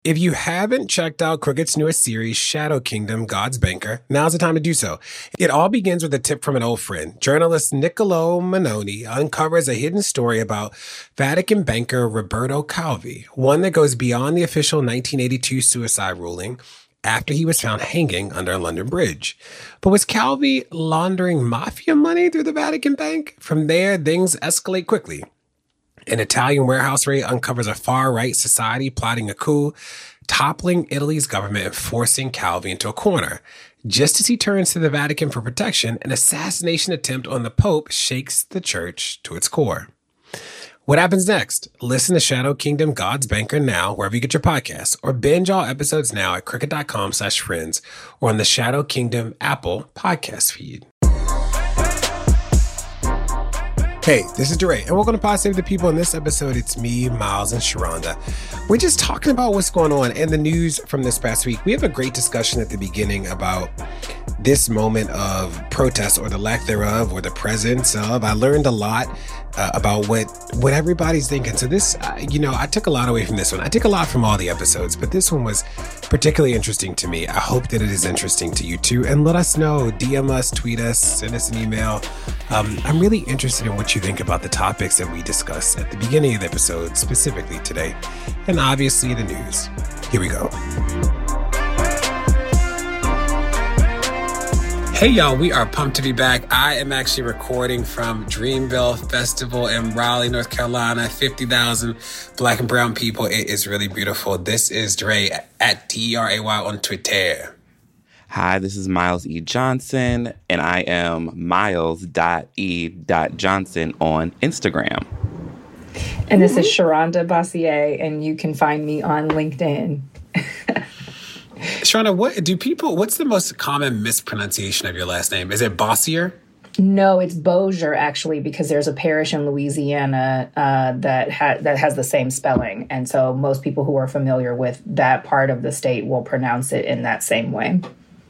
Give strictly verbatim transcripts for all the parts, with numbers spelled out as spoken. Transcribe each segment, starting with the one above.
If you haven't checked out Crooked's newest series, Shadow Kingdom, God's Banker, now's the time to do so. It all begins with a tip from an old friend. Journalist Niccolo Manoni uncovers a hidden story about Vatican banker Roberto Calvi, one that goes beyond the official nineteen eighty-two suicide ruling after he was found hanging under a London bridge. But was Calvi laundering mafia money through the Vatican bank? From there, things escalate quickly. An Italian warehouse raid uncovers a far-right society plotting a coup, toppling Italy's government and forcing Calvi into a corner. Just as he turns to the Vatican for protection, an assassination attempt on the Pope shakes the church to its core. What happens next? Listen to Shadow Kingdom, God's Banker now, wherever you get your podcasts, or binge all episodes now at crooked.com slash friends or on the Shadow Kingdom Apple podcast feed. Hey, this is DeRay, and welcome to Pod Save the People. In this episode, it's me, Miles, and Sharonda. We're just talking about what's going on and the news from this past week. We have a great discussion at the beginning about this moment of protest, or the lack thereof, or the presence of. I learned a lot uh, about what what everybody's thinking. So this, uh, you know, I took a lot away from this one. I took a lot from all the episodes, but this one was particularly interesting to me. I hope that it is interesting to you too. And let us know, D M us, tweet us, send us an email. Um, I'm really interested in what you think about the topics that we discussed at the beginning of the episode, specifically today, and obviously the news. Here we go. Hey y'all, we are pumped to be back. I am actually recording from Dreamville Festival in Raleigh, North Carolina. fifty thousand Black and brown people. It is really beautiful. This is Dre at D R A Y on Twitter. Hi, this is Miles E. Johnson, and I am miles dot e dot johnson on Instagram. And this is Sharonda Bossier, and you can find me on LinkedIn. Sharonda, what do people, what's the most common mispronunciation of your last name? Is it Bossier? No, it's Bossier, actually, because there's a parish in Louisiana uh, that, ha- that has the same spelling. And so most people who are familiar with that part of the state will pronounce it in that same way.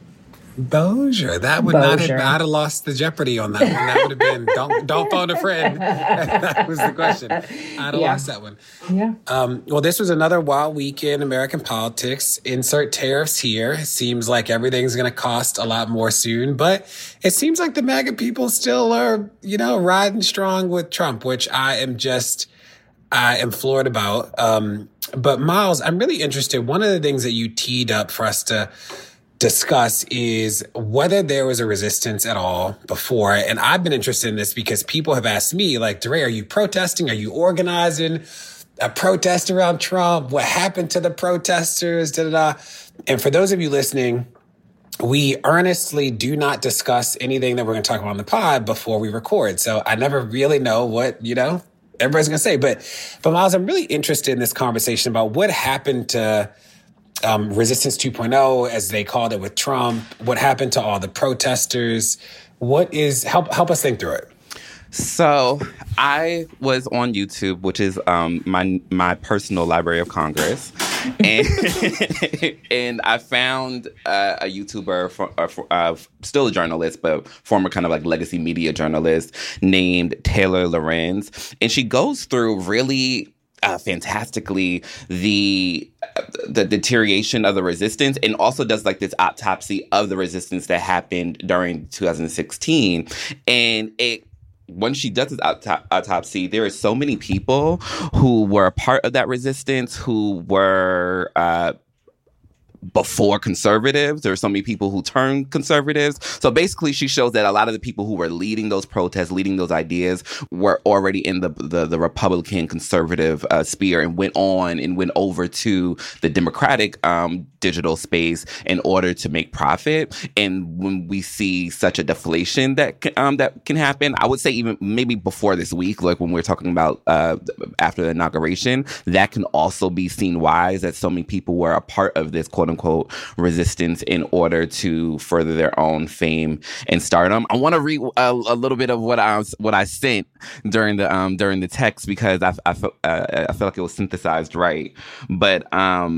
Bossier. That would Bossier. not have, I'd have lost the Jeopardy on that one. That would have been, don't don't phone a friend. That was the question. I'd have Yeah. lost that one. Yeah. Um, well, this was another wild week in American politics. Insert tariffs here. It seems like everything's going to cost a lot more soon, but it seems like the MAGA people still are, you know, riding strong with Trump, which I am just, I am floored about. Um, but Miles, I'm really interested. One of the things that you teed up for us to discuss is whether there was a resistance at all before. And I've been interested in this because people have asked me, like, DeRay, are you protesting? Are you organizing a protest around Trump? What happened to the protesters? Da, da, da. And for those of you listening, we earnestly do not discuss anything that we're going to talk about on the pod before we record. So I never really know what, you know, everybody's going to say. But, but Miles, I'm really interested in this conversation about what happened to Um, Resistance two point oh, as they called it with Trump. What happened to all the protesters? What is, help help us think through it. So I was on YouTube, which is um, my my personal Library of Congress, and and I found uh, a YouTuber, for, uh, for, uh, still a journalist, but former kind of like legacy media journalist named Taylor Lorenz, and she goes through really Uh, fantastically the uh, the deterioration of the resistance, and also does like this autopsy of the resistance that happened during two thousand sixteen. And it when she does this auto- autopsy, there are so many people who were a part of that resistance who were uh, before conservatives. There are so many people who turned conservatives. So basically, she shows that a lot of the people who were leading those protests, leading those ideas, were already in the the, the Republican conservative uh, sphere and went on and went over to the Democratic um, digital space in order to make profit. And when we see such a deflation that um, that can happen, I would say even maybe before this week, like when we're talking about uh, after the inauguration, that can also be seen wise that so many people were a part of this quote unquote resistance in order to further their own fame and stardom. I want to read a, a little bit of what I was, what I sent during the um, during the text because I I felt uh, I feel like it was synthesized right, but um.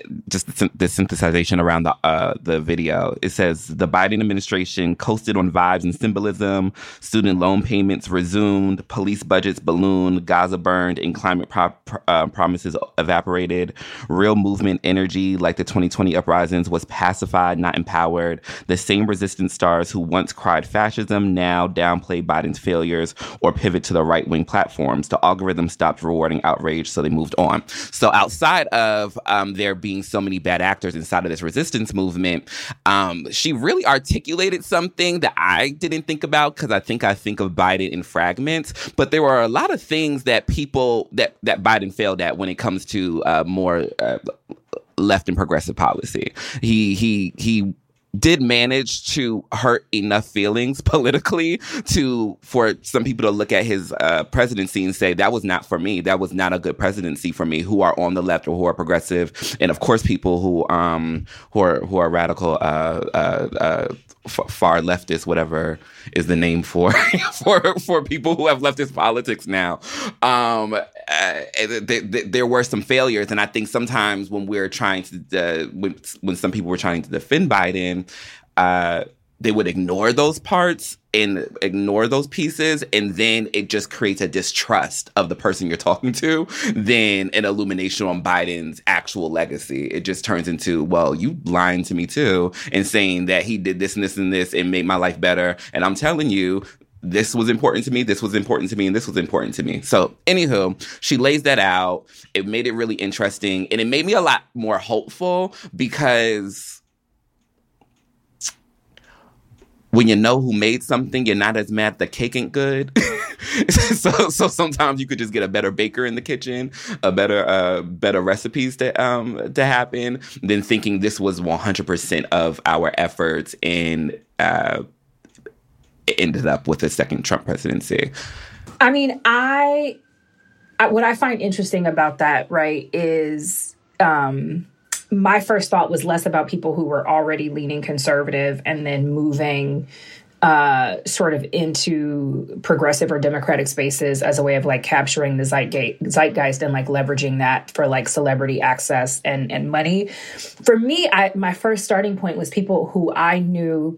just the, the synthesization around the uh, the video. It says the Biden administration coasted on vibes and symbolism. Student loan payments resumed. Police budgets ballooned. Gaza burned, and climate pro- uh, promises evaporated. Real movement energy, like the twenty twenty uprisings, was pacified, not empowered. The same resistance stars who once cried fascism now downplay Biden's failures or pivot to the right wing platforms. The algorithm stopped rewarding outrage, so they moved on. So outside of um, there being so many bad actors inside of this resistance movement, um, she really articulated something that I didn't think about, because I think I think of Biden in fragments. But there were a lot of things that people that that Biden failed at when it comes to uh, more uh, left and progressive policy. He he he. did manage to hurt enough feelings politically to for some people to look at his uh, presidency and say, that was not for me. That was not a good presidency for me, who are on the left or who are progressive. And of course, people who um who are who are radical uh, uh, uh, f- far leftist, whatever is the name for for for people who have leftist politics now. Um, uh, th- th- there were some failures, and I think sometimes when we're trying to uh, when when some people were trying to defend Biden, uh, they would ignore those parts and ignore those pieces, and then it just creates a distrust of the person you're talking to, than an illumination on Biden's actual legacy. It just turns into, well, you lying to me too, and saying that he did this and this and this and made my life better, and I'm telling you, this was important to me, this was important to me, and this was important to me. So, anywho, she lays that out. It made it really interesting, and it made me a lot more hopeful, because when you know who made something, you're not as mad the cake ain't good. so, so sometimes you could just get a better baker in the kitchen, a better, uh, better recipes to um to happen, than thinking this was one hundred percent of our efforts and uh, it ended up with a second Trump presidency. I mean, I, I what I find interesting about that, right, is um, my first thought was less about people who were already leaning conservative and then moving uh, sort of into progressive or democratic spaces as a way of like capturing the zeitgeist, zeitgeist and like leveraging that for like celebrity access and, and money. For me, I, my first starting point was people who I knew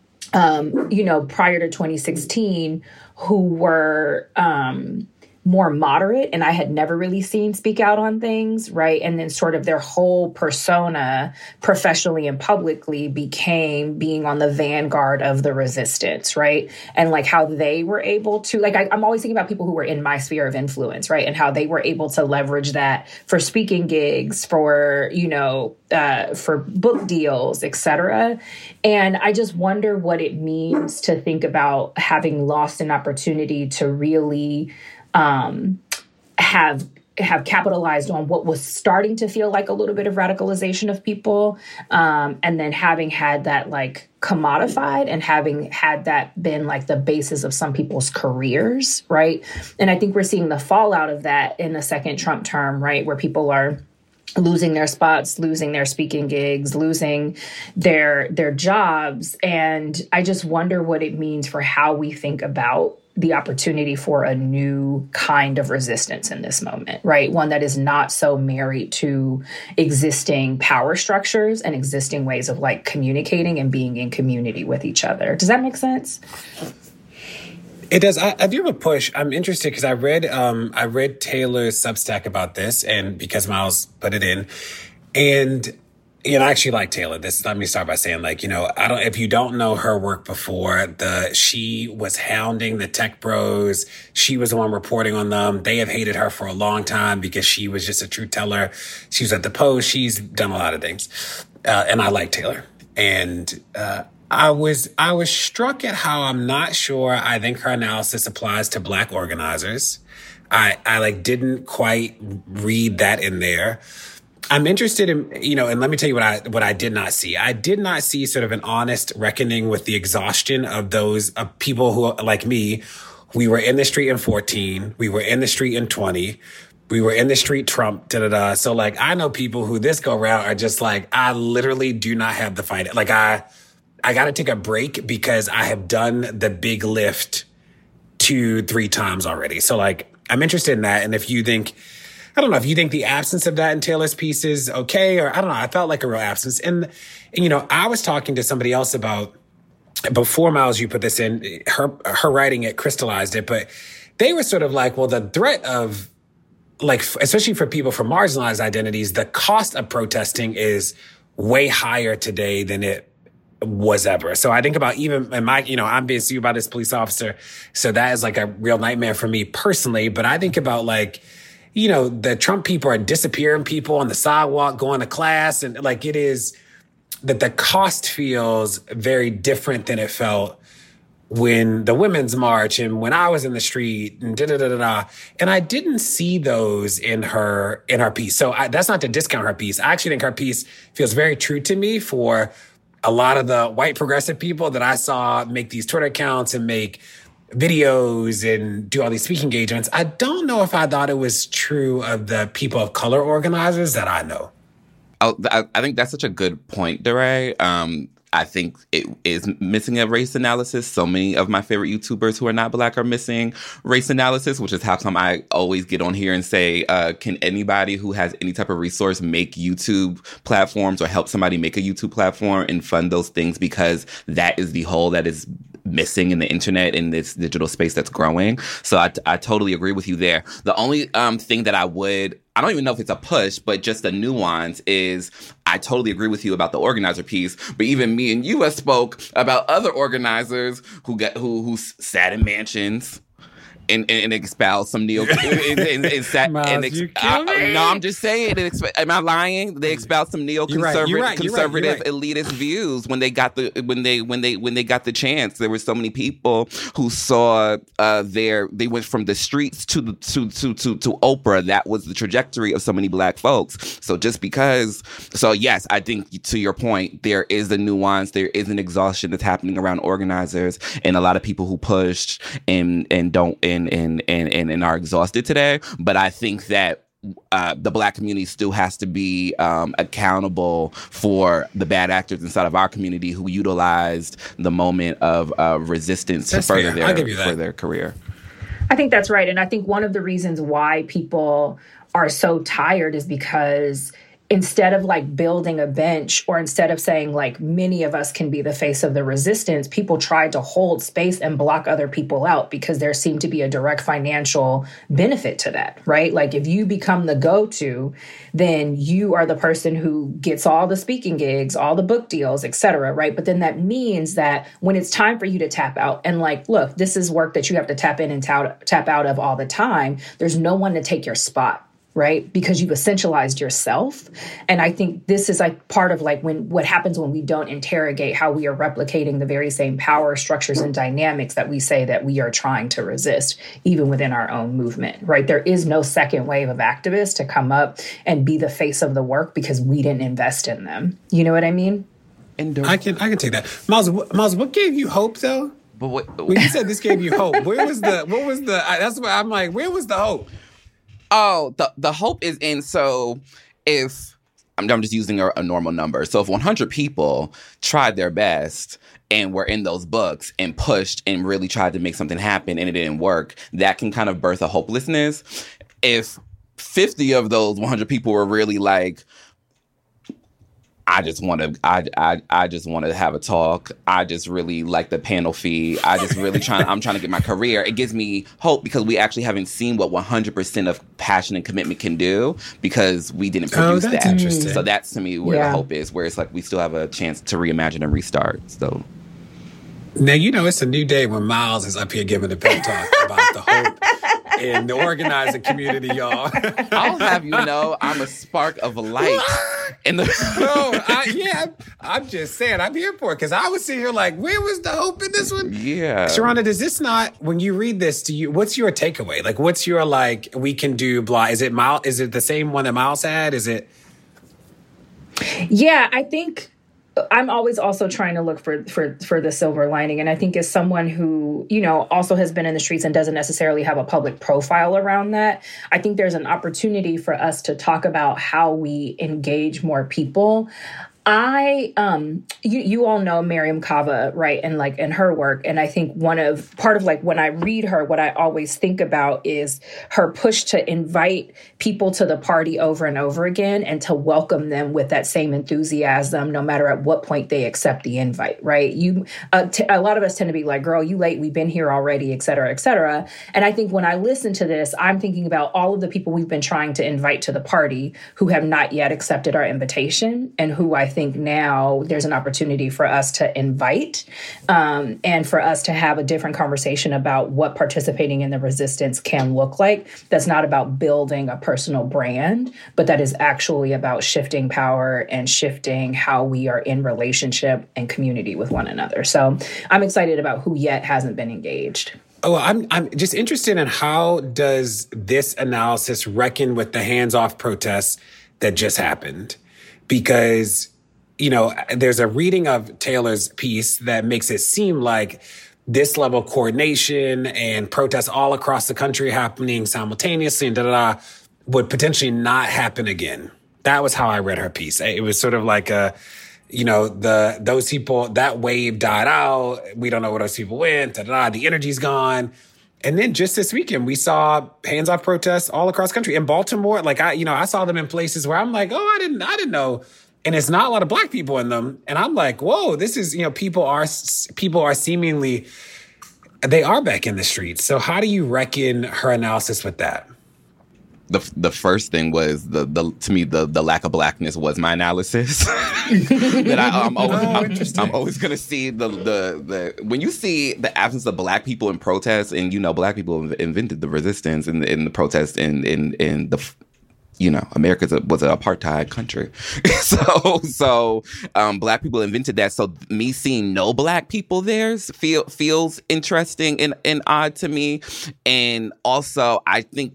Um, you know, prior to twenty sixteen, who were um, more moderate and I had never really seen speak out on things, right? And then sort of their whole persona professionally and publicly became being on the vanguard of the resistance, right? And like how they were able to, like, I, I'm always thinking about people who were in my sphere of influence, right? And how they were able to leverage that for speaking gigs, for, you know, uh, for book deals, et cetera. And I just wonder what it means to think about having lost an opportunity to really um, have have capitalized on what was starting to feel like a little bit of radicalization of people, um, and then having had that like commodified and having had that been like the basis of some people's careers, right? And I think we're seeing the fallout of that in the second Trump term, right, where people are losing their spots, losing their speaking gigs, losing their their jobs. And I just wonder what it means for how we think about the opportunity for a new kind of resistance in this moment, right? One that is not so married to existing power structures and existing ways of like communicating and being in community with each other. Does that make sense? It does. I, I do have a push. I'm interested because I read um, I read Taylor's Substack about this, and because Miles put it in, and you know, I actually like Taylor. This let me start by saying, like, you know, I don't. If you don't know her work before, the she was hounding the tech bros. She was the one reporting on them. They have hated her for a long time because she was just a truth teller. She was at the Post. She's done a lot of things, uh, and I like Taylor. And uh, I was I was struck at how I'm not sure I think her analysis applies to Black organizers. I I like didn't quite read that in there. I'm interested in, you know, and let me tell you what I what I did not see. I did not see sort of an honest reckoning with the exhaustion of those of people who, like me, we were in the street in fourteen, we were in the street in twenty, we were in the street Trump, da da da. So like, I know people who this go round are just like, I literally do not have the fight. Like I, I got to take a break because I have done the big lift two, three times already. So like, I'm interested in that. And if you think I don't know if you think the absence of that in Taylor's piece is okay, or I don't know. I felt like a real absence. And, and you know, I was talking to somebody else about, before Miles, you put this in, her, her writing it crystallized it, but they were sort of like, well, the threat of, like, especially for people from marginalized identities, the cost of protesting is way higher today than it was ever. So I think about even in my, you know, I'm being sued by this police officer. So that is like a real nightmare for me personally. But I think about like, you know, the Trump people are disappearing people on the sidewalk, going to class. And like, it is that the cost feels very different than it felt when the Women's March and when I was in the street and da da da da da. And I didn't see those in her, in her piece. So I, that's not to discount her piece. I actually think her piece feels very true to me for a lot of the white progressive people that I saw make these Twitter accounts and make videos and do all these speaking engagements. I don't know if I thought it was true of the people of color organizers that I know. Oh, I, I think that's such a good point, DeRay. Um, I think it is missing a race analysis. So many of my favorite YouTubers who are not Black are missing race analysis, which is how come I always get on here and say, uh, can anybody who has any type of resource make YouTube platforms or help somebody make a YouTube platform and fund those things? Because that is the hole that is missing in the internet, in this digital space that's growing. So I, I totally agree with you there. The only um, thing that I would, I don't even know if it's a push, but just a nuance is I totally agree with you about the organizer piece. But even me and you have spoke about other organizers who get who who sat in mansions and, and, and espouse some neo. and, and, and sat, Miles, and ex- you kill me. I, no, I'm just saying. It exp- am I lying? They espouse some neoconservative, you're right, you're right, you're conservative, right, you're right. elitist views when they got the when they when they when they got the chance. There were so many people who saw uh, their they went from the streets to the to to to to Oprah. That was the trajectory of so many Black folks. So just because, so yes, I think to your point, there is a nuance. There is an exhaustion that's happening around organizers and a lot of people who pushed and and don't and and and and, and are exhausted today. But I think that Uh, the Black community still has to be um, accountable for the bad actors inside of our community who utilized the moment of uh, resistance That's to further fair. I'll give their you that. for their career. I think that's right. And I think one of the reasons why people are so tired is because instead of like building a bench, or instead of saying like many of us can be the face of the resistance, people tried to hold space and block other people out because there seemed to be a direct financial benefit to that, right? Like if you become the go-to, then you are the person who gets all the speaking gigs, all the book deals, et cetera, right? But then that means that when it's time for you to tap out and like, look, this is work that you have to tap in and tap, tap out of all the time, there's no one to take your spot. Right? Because you've essentialized yourself. And I think this is like part of like when what happens when we don't interrogate how we are replicating the very same power structures and dynamics that we say that we are trying to resist, even within our own movement, right? There is no second wave of activists to come up and be the face of the work because we didn't invest in them. You know what I mean? And I can I can take that. Miles, wh- Miles, what gave you hope though? But what, When you said this gave you hope, where was the what was the I, that's why I'm like, where was the hope? Oh, the the hope is in, so if, I'm, I'm just using a, a normal number. So if one hundred people tried their best and were in those books and pushed and really tried to make something happen and it didn't work, that can kind of birth a hopelessness. If fifty of those one hundred people were really like, I just want to, I, I, I just want to have a talk. I just really like the panel fee. I just really trying, I'm trying to get my career. It gives me hope because we actually haven't seen what one hundred percent of passion and commitment can do because we didn't produce oh, that's that. Interesting. So that's to me where Yeah. the hope is, where it's like we still have a chance to reimagine and restart. So Now, you know, it's a new day when Miles is up here giving a pep talk about the hope in the organizing community, y'all. I'll have you know, I'm a spark of light in the. No, I, yeah, I'm, I'm just saying, I'm here for it because I was sitting here like, where was the hope in this one? Yeah. Sharonda, does this not, when you read this, do you, what's your takeaway? Like, what's your, like, we can do blah? Is it Miles? Is it the same one that Miles had? Is it? Yeah, I think I'm always also trying to look for, for, for the silver lining. And I think as someone who, you know, also has been in the streets and doesn't necessarily have a public profile around that, I think there's an opportunity for us to talk about how we engage more people I, um, you, you all know Miriam Kava, right? And like in her work. And I think one of, part of like when I read her, what I always think about is her push to invite people to the party over and over again and to welcome them with that same enthusiasm, no matter at what point they accept the invite, right? You, uh, t- a lot of us tend to be like, girl, you late, we've been here already, et cetera, et cetera. And I think when I listen to this, I'm thinking about all of the people we've been trying to invite to the party who have not yet accepted our invitation and who I think now there's an opportunity for us to invite um, and for us to have a different conversation about what participating in the resistance can look like. That's not about building a personal brand, but that is actually about shifting power and shifting how we are in relationship and community with one another. So I'm excited about who yet hasn't been engaged. Oh, I'm I'm just interested in how does this analysis reckon with the hands-off protests that just happened? Because, you know, there's a reading of Taylor's piece that makes it seem like this level of coordination and protests all across the country happening simultaneously and da da da would potentially not happen again. That was how I read her piece. It was sort of like a, you know, the those people, that wave died out. We don't know where those people went. Da da da. The energy's gone. And then just this weekend, we saw hands-off protests all across the country. In Baltimore, like I, you know, I saw them in places where I'm like, oh, I didn't, I didn't know. And it's not a lot of Black people in them. And I'm like, whoa, this is, you know, people are, people are seemingly, they are back in the streets. So how do you reckon her analysis with that? The the first thing was the the to me the the lack of Blackness was my analysis. that I, I'm always oh, I'm, I'm always gonna see the the the when you see the absence of Black people in protests, and you know Black people invented the resistance and in, in the protests in in in the. You know, America was an apartheid country. so, so um, Black people invented that. So me seeing no Black people there feel, feels interesting and, and odd to me. And also, I think,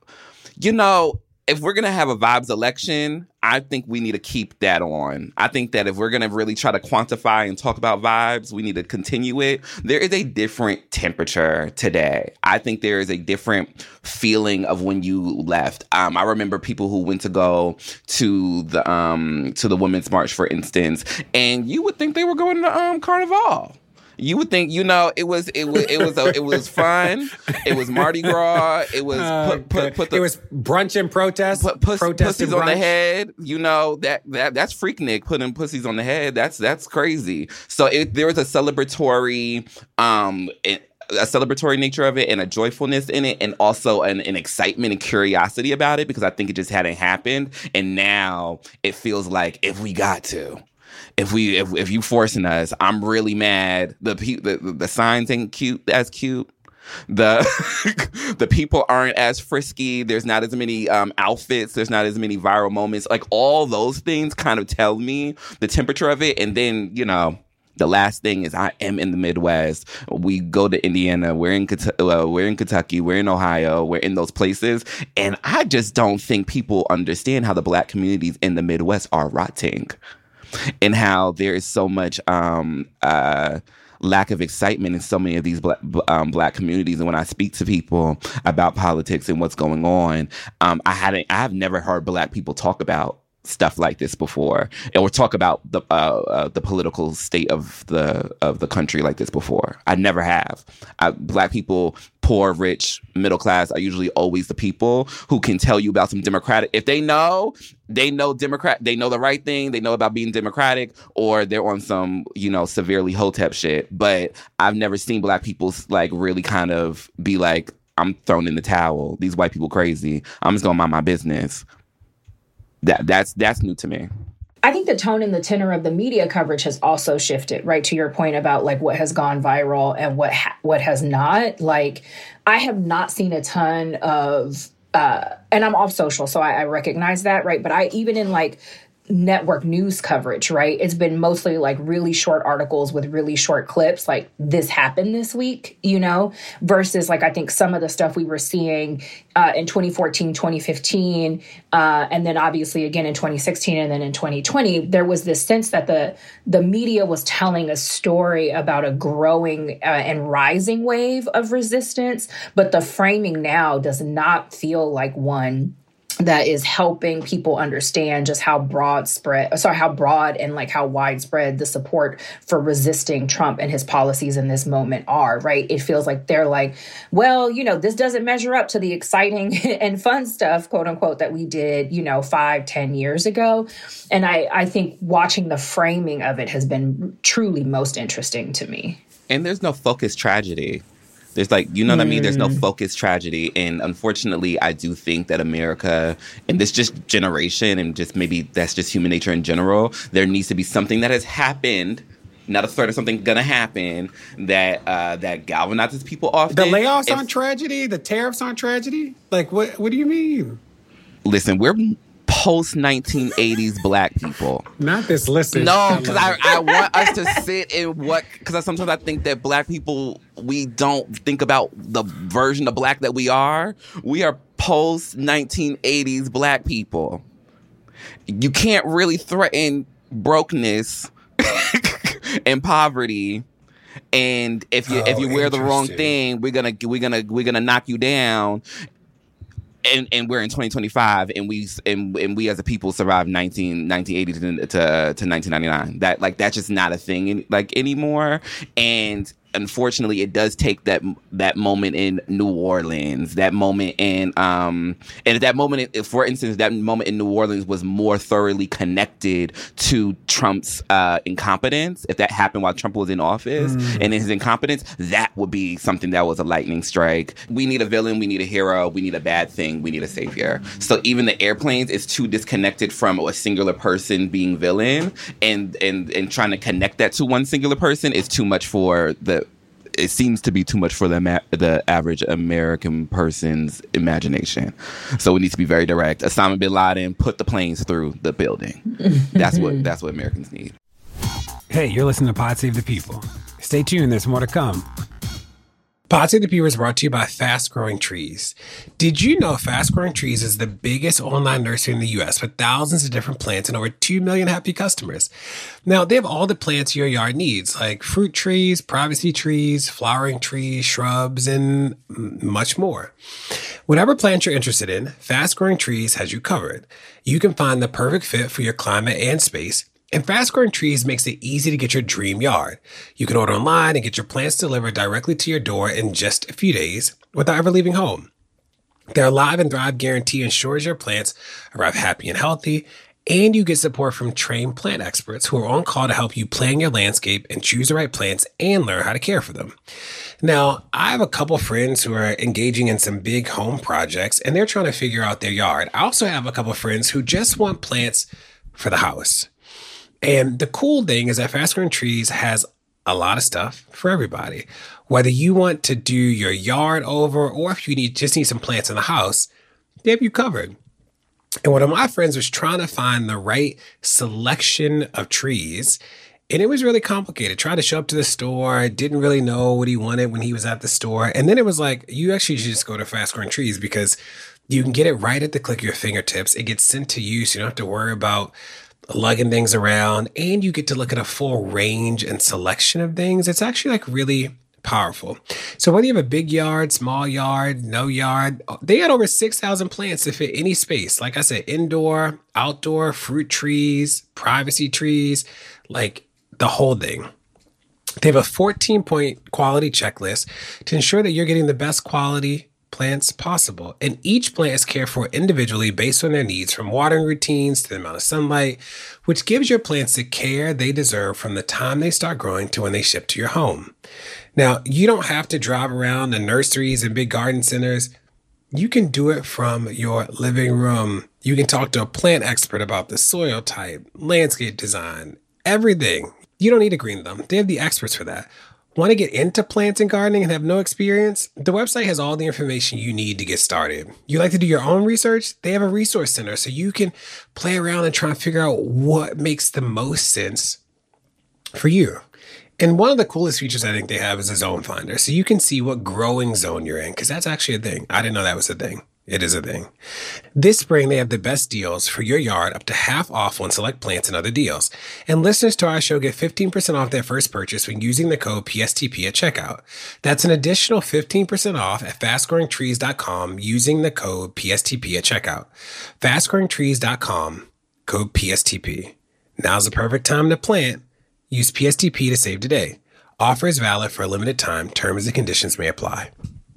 you know, if we're going to have a vibes election, I think we need to keep that on. I think that if we're going to really try to quantify and talk about vibes, we need to continue it. There is a different temperature today. I think there is a different feeling of when you left. Um, I remember people who went to go to the um, to the Women's March, for instance, and you would think they were going to um, Carnival. You would think, you know, it was it was it was a, it was fun. It was Mardi Gras. It was put, put, put the, it was brunch and protest. Put, pus, protest pussies and on the head. You know that that that's Freaknik putting pussies on the head. That's that's crazy. So it, there was a celebratory um. It, a celebratory nature of it and a joyfulness in it, and also an, an excitement and curiosity about it, because I think it just hadn't happened, and now it feels like if we got to. If we if if you forcing us, I'm really mad. The the the signs ain't cute as cute. The the people aren't as frisky. There's not as many um, outfits. There's not as many viral moments. Like all those things kind of tell me the temperature of it. And then, you know, the last thing is I am in the Midwest. We go to Indiana. We're in uh, we're in Kentucky. We're in Ohio. We're in those places. And I just don't think people understand how the Black communities in the Midwest are rotting. And how there is so much um, uh, lack of excitement in so many of these black, um, black communities. And when I speak to people about politics and what's going on, um, I hadn't, I have never heard Black people talk about stuff like this before, or talk about the uh, uh, the political state of the of the country like this before. I never have. I, Black people, poor, rich, middle class, are usually always the people who can tell you about some democratic. If they know, they know Democrat, they know the right thing, they know about being democratic, or they're on some, you know, severely hotep shit. But I've never seen Black people like really kind of be like, I'm throwing in the towel. These white people crazy. I'm just gonna mind my business. That that's that's new to me. I think the tone and the tenor of the media coverage has also shifted, right? To your point about like what has gone viral and what ha- what has not. Like, I have not seen a ton of, uh, and I'm off social, so I, I recognize that, right? But I even in like network news coverage, right? It's been mostly like really short articles with really short clips, like this happened this week, you know, versus like I think some of the stuff we were seeing uh, in twenty fourteen, twenty fifteen, uh, and then obviously again in twenty sixteen and then in twenty twenty, there was this sense that the the media was telling a story about a growing uh, and rising wave of resistance, but the framing now does not feel like one that is helping people understand just how broad spread, sorry, how broad and like how widespread the support for resisting Trump and his policies in this moment are, right? It feels like they're like, well, you know, this doesn't measure up to the exciting and fun stuff, quote unquote, that we did, you know, five, ten years ago. And I, I think watching the framing of it has been truly most interesting to me. And there's no focused tragedy. There's like, you know what mm. I mean? There's no focused tragedy. And unfortunately, I do think that America, and this just generation, and just maybe that's just human nature in general, there needs to be something that has happened, not a threat of something gonna happen, that uh, that galvanizes people often. The layoffs if, aren't tragedy? The tariffs aren't tragedy? Like, what, what do you mean? Listen, we're post nineteen eighties black people. Not this listen. No, because I, I want us to sit in what, because sometimes I think that black people, we don't think about the version of black that we are. We are post nineteen eighties black people. You can't really threaten brokenness and poverty. And if you oh, if you wear the wrong thing, we're gonna we're gonna we're gonna knock you down. And and we're in twenty twenty-five, and we and, and we as a people survived nineteen, nineteen eighty to, to to nineteen ninety-nine. That like that's just not a thing in, like anymore. And unfortunately, it does take that that moment in New Orleans, that moment in um, and that moment, in, for instance, that moment in New Orleans was more thoroughly connected to Trump's uh, incompetence. If that happened while Trump was in office mm. and in his incompetence, that would be something that was a lightning strike. We need a villain, we need a hero, we need a bad thing, we need a savior. So even the airplanes is too disconnected from a singular person being villain, and and and trying to connect that to one singular person is too much for the. It seems to be too much for the ma- the average American person's imagination. So it needs to be very direct. Osama bin Laden put the planes through the building. That's what that's what Americans need. Hey, you're listening to Pod Save the People. Stay tuned. There's more to come. Pod Save the People is brought to you by Fast Growing Trees. Did you know Fast Growing Trees is the biggest online nursery in the U S with thousands of different plants and over two million happy customers? Now, they have all the plants your yard needs, like fruit trees, privacy trees, flowering trees, shrubs, and much more. Whatever plant you're interested in, Fast Growing Trees has you covered. You can find the perfect fit for your climate and space. And Fast Growing Trees makes it easy to get your dream yard. You can order online and get your plants delivered directly to your door in just a few days without ever leaving home. Their Live and Thrive guarantee ensures your plants arrive happy and healthy, and you get support from trained plant experts who are on call to help you plan your landscape and choose the right plants and learn how to care for them. Now, I have a couple friends who are engaging in some big home projects, and they're trying to figure out their yard. I also have a couple friends who just want plants for the house. And the cool thing is that Fast Growing Trees has a lot of stuff for everybody. Whether you want to do your yard over or if you need just need some plants in the house, they have you covered. And one of my friends was trying to find the right selection of trees, and it was really complicated. Tried to show up to the store, didn't really know what he wanted when he was at the store. And then it was like, you actually should just go to Fast Growing Trees because you can get it right at the click of your fingertips. It gets sent to you, so you don't have to worry about lugging things around, and you get to look at a full range and selection of things. It's actually like really powerful. So whether you have a big yard, small yard, no yard, they had over six thousand plants to fit any space. Like I said, indoor, outdoor, fruit trees, privacy trees, like the whole thing. They have a fourteen point quality checklist to ensure that you're getting the best quality plants possible. And each plant is cared for individually based on their needs, from watering routines to the amount of sunlight, which gives your plants the care they deserve from the time they start growing to when they ship to your home. Now, you don't have to drive around the nurseries and big garden centers. You can do it from your living room. You can talk to a plant expert about the soil type, landscape design, everything. You don't need to green them. They have the experts for that. Want to get into plants and gardening and have no experience? The website has all the information you need to get started. You like to do your own research? They have a resource center so you can play around and try and figure out what makes the most sense for you. And one of the coolest features I think they have is a zone finder. So you can see what growing zone you're in, because that's actually a thing. I didn't know that was a thing. It is a thing. This spring, they have the best deals for your yard, up to half off on select plants and other deals. And listeners to our show get fifteen percent off their first purchase when using the code P S T P at checkout. That's an additional fifteen percent off at fast growing trees dot com using the code P S T P at checkout. fast growing trees dot com, code P S T P. Now's the perfect time to plant. Use P S T P to save today. Offer is valid for a limited time. Terms and conditions may apply.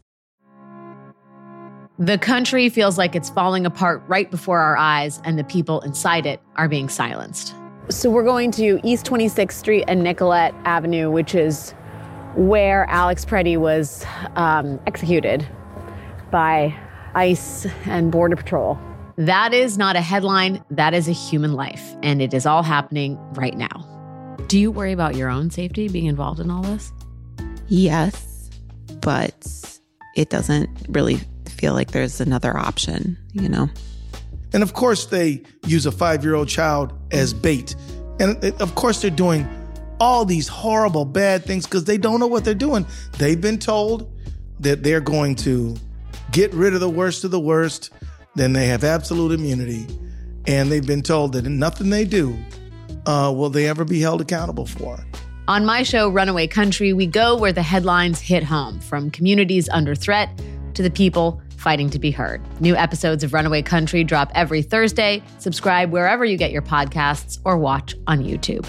The country feels like it's falling apart right before our eyes, and the people inside it are being silenced. So we're going to East twenty-sixth Street and Nicollet Avenue, which is where Alex Preddy was um, executed by ICE and Border Patrol. That is not a headline. That is a human life, and it is all happening right now. Do you worry about your own safety being involved in all this? Yes, but it doesn't really feel like there's another option, you know? And of course, they use a five-year-old child as bait. And of course, they're doing all these horrible, bad things because they don't know what they're doing. They've been told that they're going to get rid of the worst of the worst, then they have absolute immunity. And they've been told that nothing they do uh, will they ever be held accountable for. On my show, Runaway Country, we go where the headlines hit home, from communities under threat to the people fighting to be heard. New episodes of Runaway Country drop every Thursday. Subscribe wherever you get your podcasts or watch on YouTube.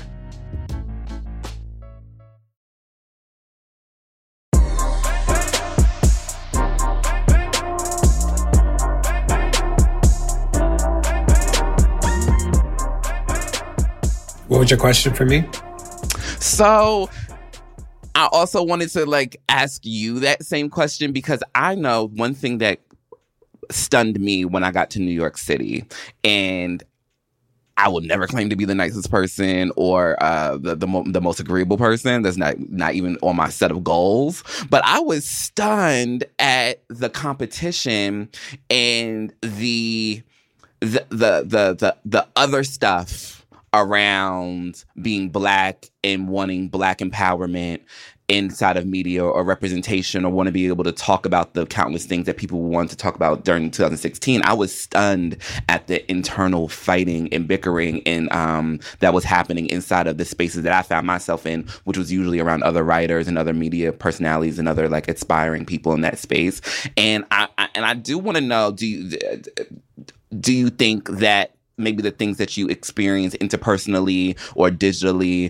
What was your question for me? So I also wanted to like ask you that same question, because I know one thing that stunned me when I got to New York City, and I will never claim to be the nicest person or uh, the the, mo- the most agreeable person. That's not not even on my set of goals. But I was stunned at the competition and the the the the the, the other stuff around being Black and wanting Black empowerment inside of media or representation, or want to be able to talk about the countless things that people want to talk about during two thousand sixteen. I was stunned at the internal fighting and bickering and um, that was happening inside of the spaces that I found myself in, which was usually around other writers and other media personalities and other like aspiring people in that space. And I, I and I do want to know, do you, do you think that maybe the things that you experience interpersonally or digitally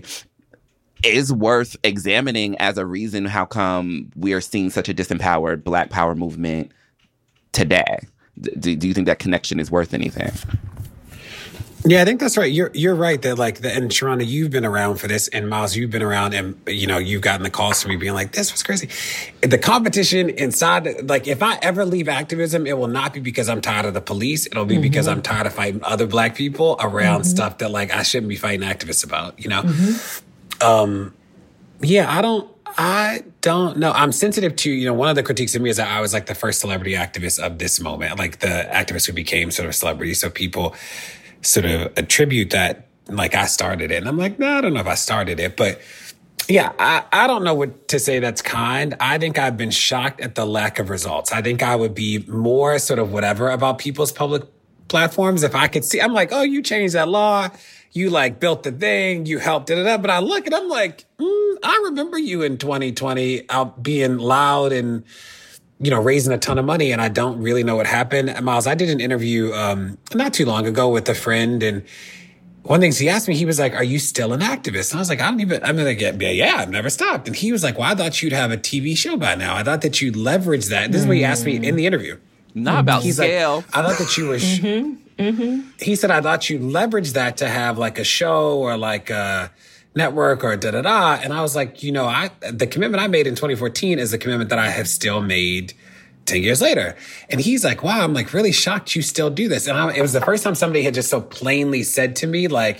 is worth examining as a reason how come we are seeing such a disempowered Black power movement today? Do, do you think that connection is worth anything? Yeah, I think that's right. You're you're right that like the, and Sharonda, you've been around for this, and Miles, you've been around, and you know you've gotten the calls from me being like, "This was crazy." The competition inside, like if I ever leave activism, it will not be because I'm tired of the police. It'll be mm-hmm. because I'm tired of fighting other Black people around mm-hmm. stuff that like I shouldn't be fighting activists about. You know, mm-hmm. um, yeah, I don't. I don't know. I'm sensitive to, you know, one of the critiques of me is that I was like the first celebrity activist of this moment, like the activist who became sort of celebrity. So people sort of attribute that like I started it. And I'm like, no, I don't know if I started it. But yeah, I, I don't know what to say that's kind. I think I've been shocked at the lack of results. I think I would be more sort of whatever about people's public platforms if I could see. I'm like, oh, you changed that law. You like built the thing. You helped it up. But I look and I'm like, mm, I remember you in twenty twenty out being loud and, you know, raising a ton of money, and I don't really know what happened. Miles, I did an interview um, not too long ago with a friend, and one thing he asked me, he was like, "Are you still an activist?" And I was like, "I don't even." I'm like, "Yeah, yeah, I've never stopped." And he was like, "Well, I thought you'd have a T V show by now. I thought that you'd leverage that." This mm. is what he asked me in the interview. Not about He's scale. Like, I thought that you were. Sh- mm-hmm. Mm-hmm. He said, "I thought you'd leverage that to have like a show or like a network or da da da." And I was like, you know, I the commitment I made in twenty fourteen is the commitment that I have still made ten years later. And he's like, wow, I'm like really shocked you still do this. And I, it was the first time somebody had just so plainly said to me, like,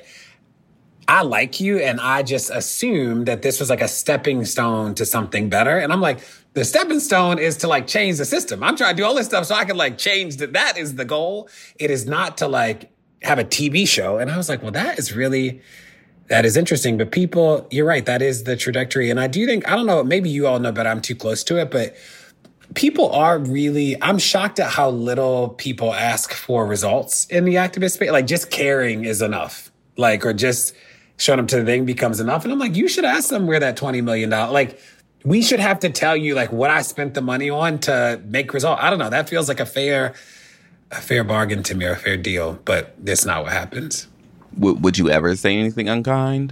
I like you. And I just assumed that this was like a stepping stone to something better. And I'm like, the stepping stone is to like change the system. I'm trying to do all this stuff so I can like change that. That is the goal. It is not to like have a T V show. And I was like, well, that is really, that is interesting. But people, you're right. That is the trajectory. And I do think, I don't know, maybe you all know, but I'm too close to it. But people are really, I'm shocked at how little people ask for results in the activist space. Like, just caring is enough. Like, or just showing up to the thing becomes enough. And I'm like, you should ask them where that twenty million dollars, like, we should have to tell you, like, what I spent the money on to make result. I don't know. That feels like a fair, a fair bargain to me, or a fair deal, but that's not what happens. W- would you ever say anything unkind?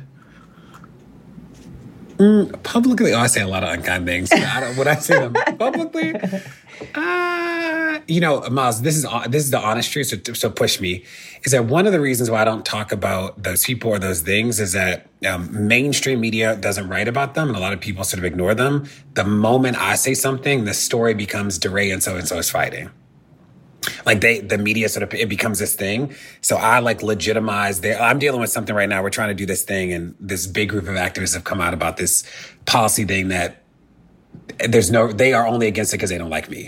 Mm, publicly, oh, I say a lot of unkind things. I don't, would I say them publicly? Uh, you know, Miles, this is this is the honest truth, so, so push me. Is that one of the reasons why I don't talk about those people or those things is that um, mainstream media doesn't write about them, and a lot of people sort of ignore them. The moment I say something, the story becomes DeRay and so-and-so is fighting. Like they, the media sort of, it becomes this thing. So I like legitimize their, I'm dealing with something right now. We're trying to do this thing, and this big group of activists have come out about this policy thing that there's no, they are only against it because they don't like me.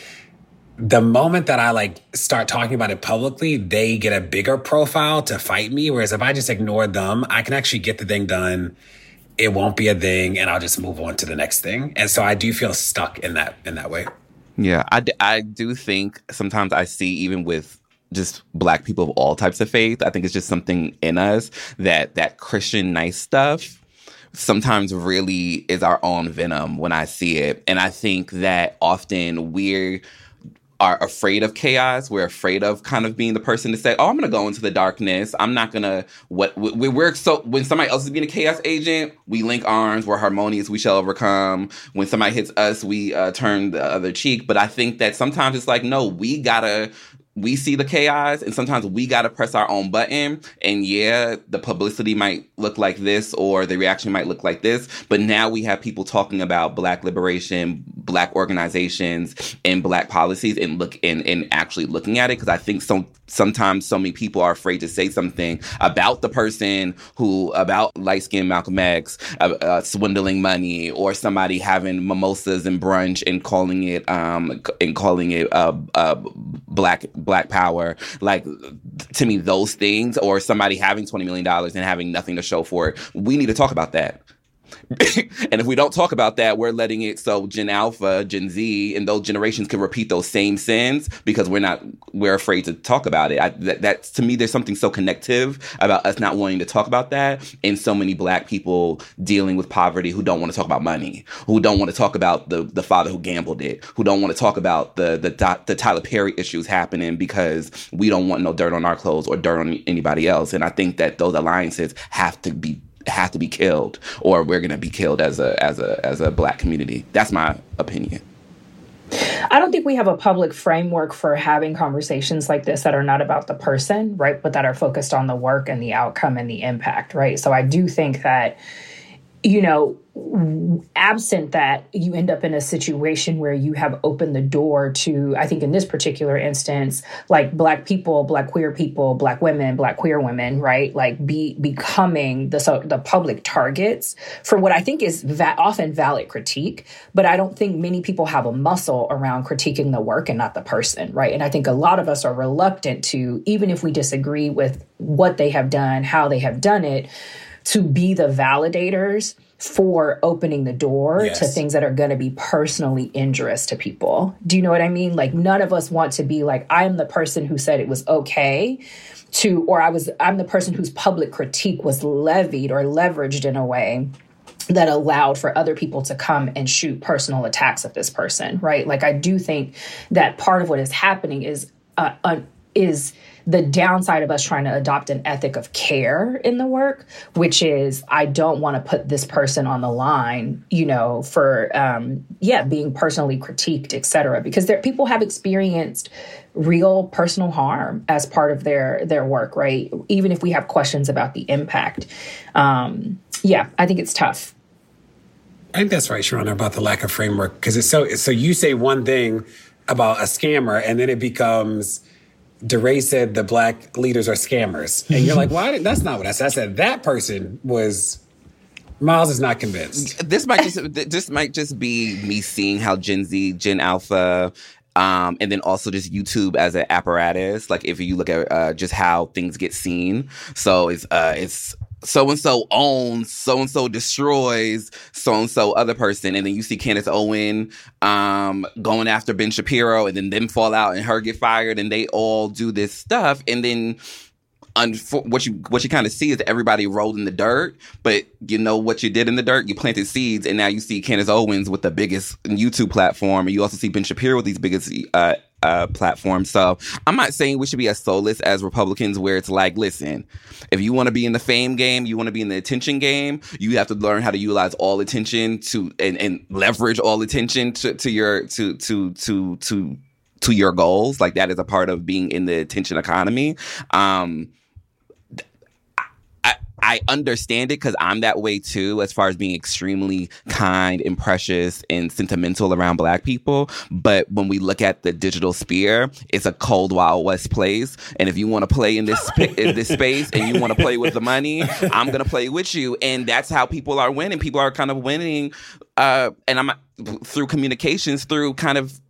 The moment that I like start talking about it publicly, they get a bigger profile to fight me. Whereas if I just ignore them, I can actually get the thing done. It won't be a thing, and I'll just move on to the next thing. And so I do feel stuck in that, in that way. Yeah, I, d- I do think sometimes I see, even with just Black people of all types of faith, I think it's just something in us that that Christian nice stuff sometimes really is our own venom when I see it. And I think that often we're are afraid of chaos. We're afraid of kind of being the person to say, oh, I'm going to go into the darkness. I'm not going to, what we, we're so, when somebody else is being a chaos agent, we link arms, we're harmonious, we shall overcome. When somebody hits us, we uh, turn the other cheek. But I think that sometimes it's like, no, we gotta, we see the chaos, and sometimes we got to press our own button. And yeah, the publicity might look like this, or the reaction might look like this. But now we have people talking about Black liberation, Black organizations, and Black policies, and look and, and actually looking at it. Because I think so, sometimes so many people are afraid to say something about the person who, about light-skinned Malcolm X, uh, uh, swindling money, or somebody having mimosas and brunch and calling it um and calling it uh, uh black black power. Like, to me, those things, or somebody having twenty million dollars and having nothing to show for it, we need to talk about that. And if we don't talk about that, we're letting it so Gen Alpha, Gen Z, and those generations can repeat those same sins because we're not, we're afraid to talk about it. I, that, that to me, there's something so connective about us not wanting to talk about that, and so many Black people dealing with poverty who don't want to talk about money, who don't want to talk about the the father who gambled it, who don't want to talk about the the the Tyler Perry issues happening because we don't want no dirt on our clothes or dirt on anybody else. And I think that those alliances have to be have to be killed, or we're going to be killed as a as a as a Black community. That's my opinion. I don't think we have a public framework for having conversations like this that are not about the person, right, but that are focused on the work and the outcome and the impact, right? So I do think that, you know, absent that, you end up in a situation where you have opened the door to, I think in this particular instance, like Black people, Black queer people, Black women, Black queer women, right? Like be becoming the so, the public targets for what I think is va- often valid critique, but I don't think many people have a muscle around critiquing the work and not the person, right? And I think a lot of us are reluctant to, even if we disagree with what they have done, how they have done it, to be the validators for opening the door yes. to things that are going to be personally injurious to people. Do you know what I mean? Like, none of us want to be like, I'm the person who said it was okay to, or I was, I'm the person whose public critique was levied or leveraged in a way that allowed for other people to come and shoot personal attacks at this person, right? Like, I do think that part of what is happening is, uh, uh, is the downside of us trying to adopt an ethic of care in the work, which is, I don't want to put this person on the line, you know, for, um, yeah, being personally critiqued, et cetera, because there, people have experienced real personal harm as part of their, their work, right? Even if we have questions about the impact. Um, yeah, I think it's tough. I think that's right, Sharona, about the lack of framework, because it's so, so you say one thing about a scammer, and then it becomes, DeRay said the Black leaders are scammers. And you're like, well, I didn't, that's not what I said. I said that person was, Miles is not convinced. This might just, this might just be me seeing how Gen Z, Gen Alpha, um, and then also just YouTube as an apparatus. Like, if you look at uh, just how things get seen. So it's, uh, it's, so-and-so owns, so-and-so destroys, so-and-so other person. And then you see Candace Owen um, going after Ben Shapiro, and then them fall out and her get fired, and they all do this stuff. And then unfo- what you what you kind of see is that everybody rolled in the dirt, but you know what you did in the dirt? You planted seeds, and now you see Candace Owens with the biggest YouTube platform, and you also see Ben Shapiro with these biggest uh Uh, platform. So I'm not saying we should be as soulless as Republicans, where it's like, listen, if you want to be in the fame game, you want to be in the attention game, you have to learn how to utilize all attention to and, and leverage all attention to, to your to to to to to your goals. Like, that is a part of being in the attention economy. Um, I understand it because I'm that way too, as far as being extremely kind and precious and sentimental around Black people. But when we look at the digital sphere, it's a cold Wild West place. And if you want to play in this sp- in this space and you want to play with the money, I'm going to play with you. And that's how people are winning. People are kind of winning, uh, and I'm through communications, through kind of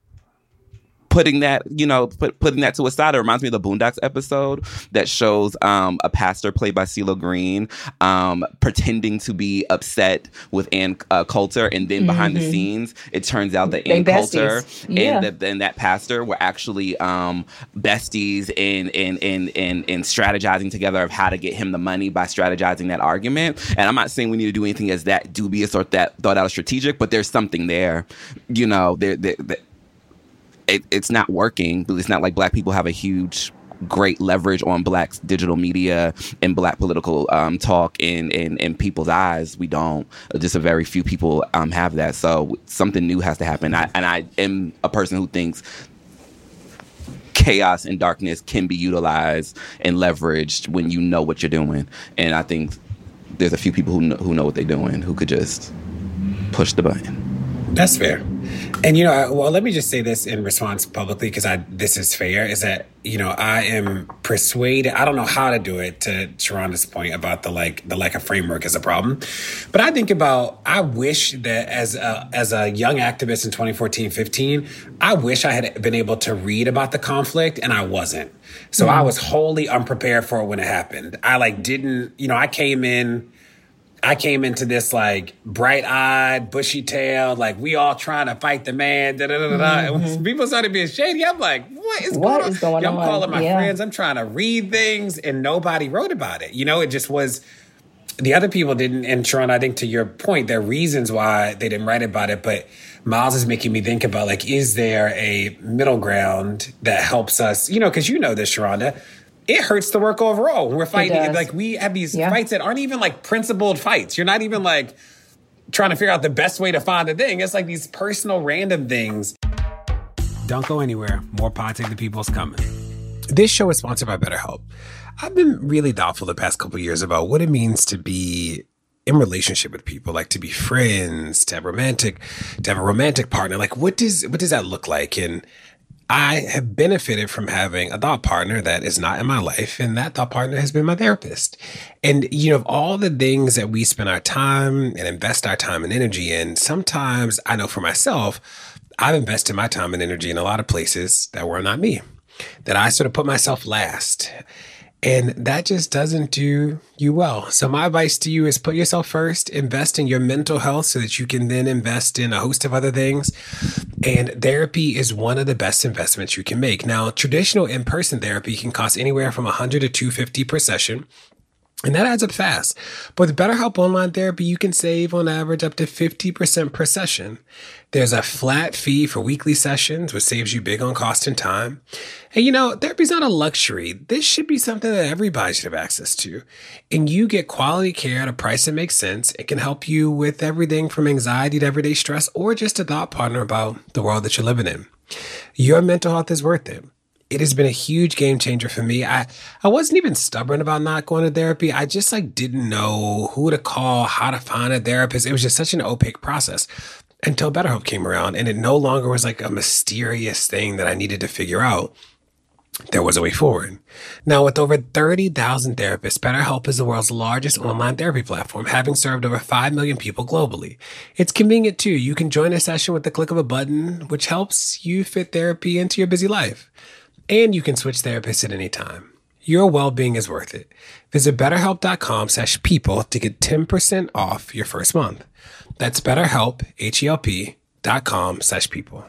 putting that, you know, put, putting that to a side. It reminds me of the Boondocks episode that shows um, a pastor played by CeeLo Green um, pretending to be upset with Ann uh, Coulter, and then behind mm-hmm. the scenes, it turns out that they Ann Coulter yeah. and, the, and that pastor were actually um, besties and and, and and and strategizing together of how to get him the money by strategizing that argument. And I'm not saying we need to do anything as that dubious or that thought out strategic, but there's something there, you know. There, there, there It, it's not working, but it's not like Black people have a huge, great leverage on Black digital media and Black political um, talk in, in, in people's eyes. We don't. Just a very few people um, have that. So something new has to happen. I, and I am a person who thinks chaos and darkness can be utilized and leveraged when you know what you're doing. And I think there's a few people who know, who know what they're doing, who could just push the button. That's fair. And, you know, I, well, let me just say this in response publicly, because I this is fair, is that, you know, I am persuaded. I don't know how to do it, to Sharonda's point about the like the lack of framework is a problem. But I think about, I wish that as a, as a young activist in twenty fourteen, fifteen, I wish I had been able to read about the conflict, and I wasn't. So mm-hmm. I was wholly unprepared for it when it happened. I like didn't, you know, I came in. I came into this like bright-eyed, bushy-tailed, like we all trying to fight the man, da da da da. Mm-hmm. And when people started being shady, I'm like, what is what going is going on? on? I'm calling my yeah. friends. I'm trying to read things, and nobody wrote about it. You know, it just was. The other people didn't. And Sharon, I think to your point, there are reasons why they didn't write about it. But Miles is making me think about like, is there a middle ground that helps us? You know, because you know this, Sharonda. It hurts the work overall. We're fighting, like we have these yeah. fights that aren't even like principled fights. You're not even like trying to figure out the best way to find a thing. It's like these personal random things. Don't go anywhere. More Pod Save the People's coming. This show is sponsored by BetterHelp. I've been really thoughtful the past couple of years about what it means to be in relationship with people, like to be friends, to have romantic, to have a romantic partner. Like what does what does that look like? And I have benefited from having a thought partner that is not in my life, and that thought partner has been my therapist. And, you know, of all the things that we spend our time and invest our time and energy in, sometimes I know for myself, I've invested my time and energy in a lot of places that were not me, that I sort of put myself last. And that just doesn't do you well. So my advice to you is put yourself first, invest in your mental health so that you can then invest in a host of other things. And therapy is one of the best investments you can make. Now, traditional in-person therapy can cost anywhere from one hundred dollars to two hundred fifty dollars per session. And that adds up fast. But with BetterHelp Online Therapy, you can save on average up to fifty percent per session. There's a flat fee for weekly sessions, which saves you big on cost and time. And you know, therapy's not a luxury. This should be something that everybody should have access to. And you get quality care at a price that makes sense. It can help you with everything from anxiety to everyday stress, or just a thought partner about the world that you're living in. Your mental health is worth it. It has been a huge game changer for me. I, I wasn't even stubborn about not going to therapy. I just like didn't know who to call, how to find a therapist. It was just such an opaque process until BetterHelp came around, and it no longer was like a mysterious thing that I needed to figure out. There was a way forward. Now, with over thirty thousand therapists, BetterHelp is the world's largest online therapy platform, having served over five million people globally. It's convenient too. You can join a session with the click of a button, which helps you fit therapy into your busy life. And you can switch therapists at any time. your well-being is worth it. Visit betterhelp.com slash people to get ten percent off your first month. That's betterhelp, H-E-L-P dot com slash people.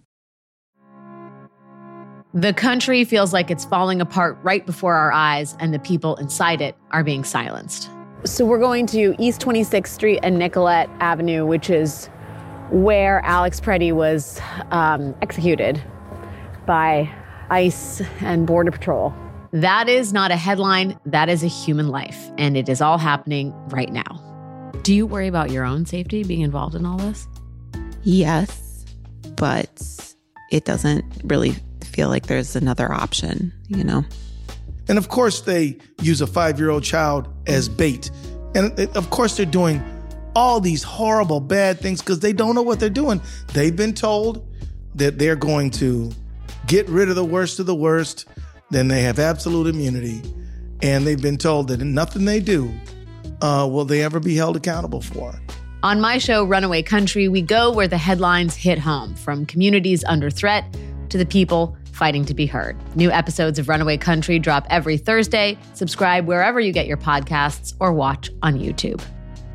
The country feels like it's falling apart right before our eyes, and the people inside it are being silenced. So we're going to East twenty-sixth Street and Nicollet Avenue, which is where Alex Preddy was um, executed by ICE and Border Patrol. That is not a headline. That is a human life, and it is all happening right now. Do you worry about your own safety being involved in all this? Yes, but it doesn't really feel like there's another option, you know? And of course, they use a five-year-old child as bait. And it, of course, they're doing all these horrible, bad things because they don't know what they're doing. They've been told that they're going to get rid of the worst of the worst, then they have absolute immunity. And they've been told that nothing they do uh, will they ever be held accountable for. On my show, Runaway Country, we go where the headlines hit home, from communities under threat to the people fighting to be heard. New episodes of Runaway Country drop every Thursday. Subscribe wherever you get your podcasts or watch on YouTube.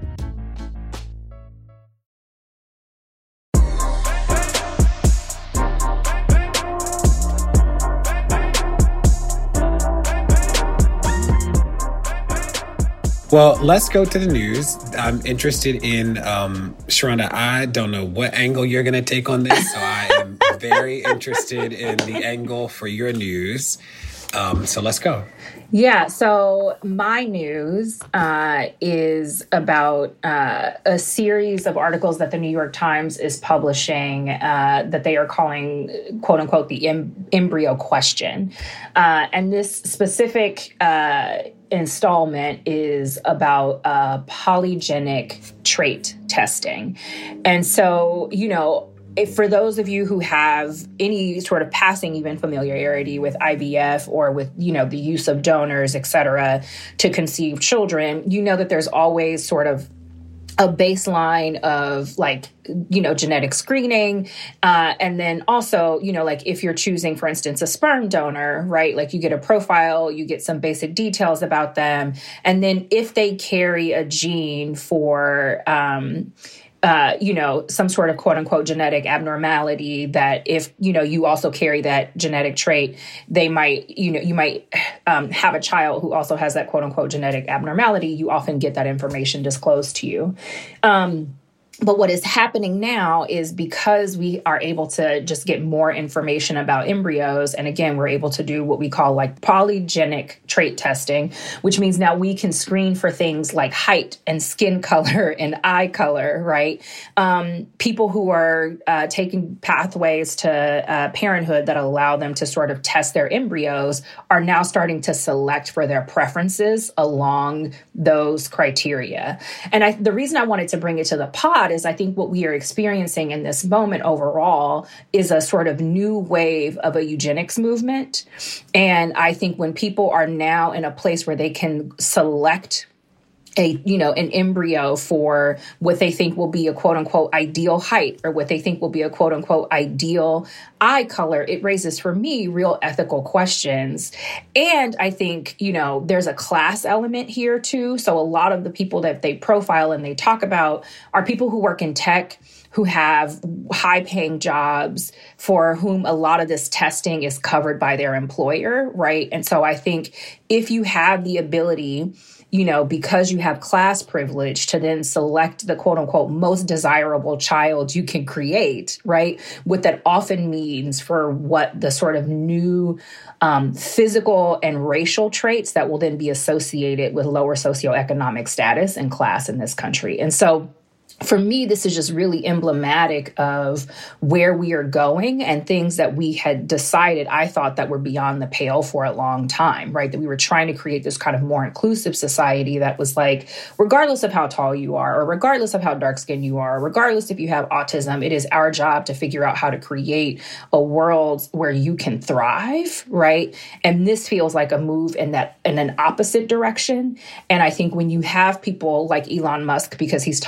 Well, let's go to the news. I'm interested in, um, Sharonda, I don't know what angle you're going to take on this, so I am very interested in the angle for your news. Um, so let's go. Yeah, so my news uh, is about uh, a series of articles that the New York Times is publishing uh, that they are calling, quote unquote, the em- embryo question. Uh, and this specific uh, installment is about uh, polygenic trait testing. And so, you know, if for those of you who have any sort of passing even familiarity with I V F or with, you know, the use of donors, et cetera, to conceive children, you know that there's always sort of a baseline of like, you know, genetic screening. Uh, and then also, you know, like if you're choosing, for instance, a sperm donor, right? Like you get a profile, you get some basic details about them. And then if they carry a gene for, um, Uh, you know, some sort of quote unquote genetic abnormality that if, you know, you also carry that genetic trait, they might, you know, you might um, have a child who also has that quote unquote genetic abnormality. You often get that information disclosed to you. Um, But what is happening now is because we are able to just get more information about embryos, and again, we're able to do what we call like polygenic trait testing, which means now we can screen for things like height and skin color and eye color, right? Um, people who are uh, taking pathways to uh, parenthood that allow them to sort of test their embryos are now starting to select for their preferences along those criteria. And I, the reason I wanted to bring it to the pod is I think what we are experiencing in this moment overall is a sort of new wave of a eugenics movement. And I think when people are now in a place where they can select a, you know, an embryo for what they think will be a quote unquote ideal height or what they think will be a quote unquote ideal eye color, it raises for me real ethical questions. And I think, you know, there's a class element here too. So a lot of the people that they profile and they talk about are people who work in tech, who have high paying jobs, for whom a lot of this testing is covered by their employer, right? And so I think if you have the ability, you know, because you have class privilege to then select the quote unquote most desirable child you can create, right? What that often means for what the sort of new um, physical and racial traits that will then be associated with lower socioeconomic status and class in this country. And so for me, this is just really emblematic of where we are going and things that we had decided, I thought, that were beyond the pale for a long time, right? That we were trying to create this kind of more inclusive society that was like, regardless of how tall you are, or regardless of how dark-skinned you are, regardless if you have autism, it is our job to figure out how to create a world where you can thrive, right? And this feels like a move in that in an opposite direction. And I think when you have people like Elon Musk, because he's talked about in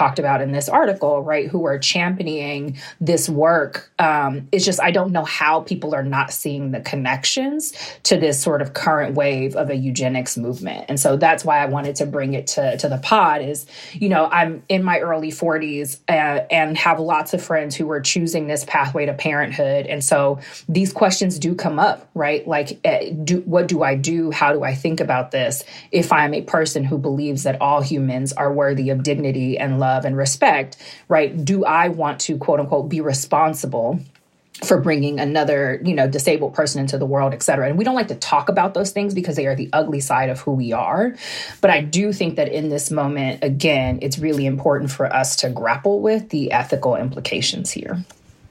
in this article, right, who are championing this work. Um, it's just, I don't know how people are not seeing the connections to this sort of current wave of a eugenics movement. And so that's why I wanted to bring it to, to the pod is, you know, I'm in my early forties uh, and have lots of friends who are choosing this pathway to parenthood. And so these questions do come up, right? Like, uh, do, what do I do? How do I think about this if I'm a person who believes that all humans are worthy of dignity and love and respect, right? Do I want to, quote unquote, be responsible for bringing another, you know, disabled person into the world, et cetera? And we don't like to talk about those things because they are the ugly side of who we are. But I do think that in this moment, again, it's really important for us to grapple with the ethical implications here.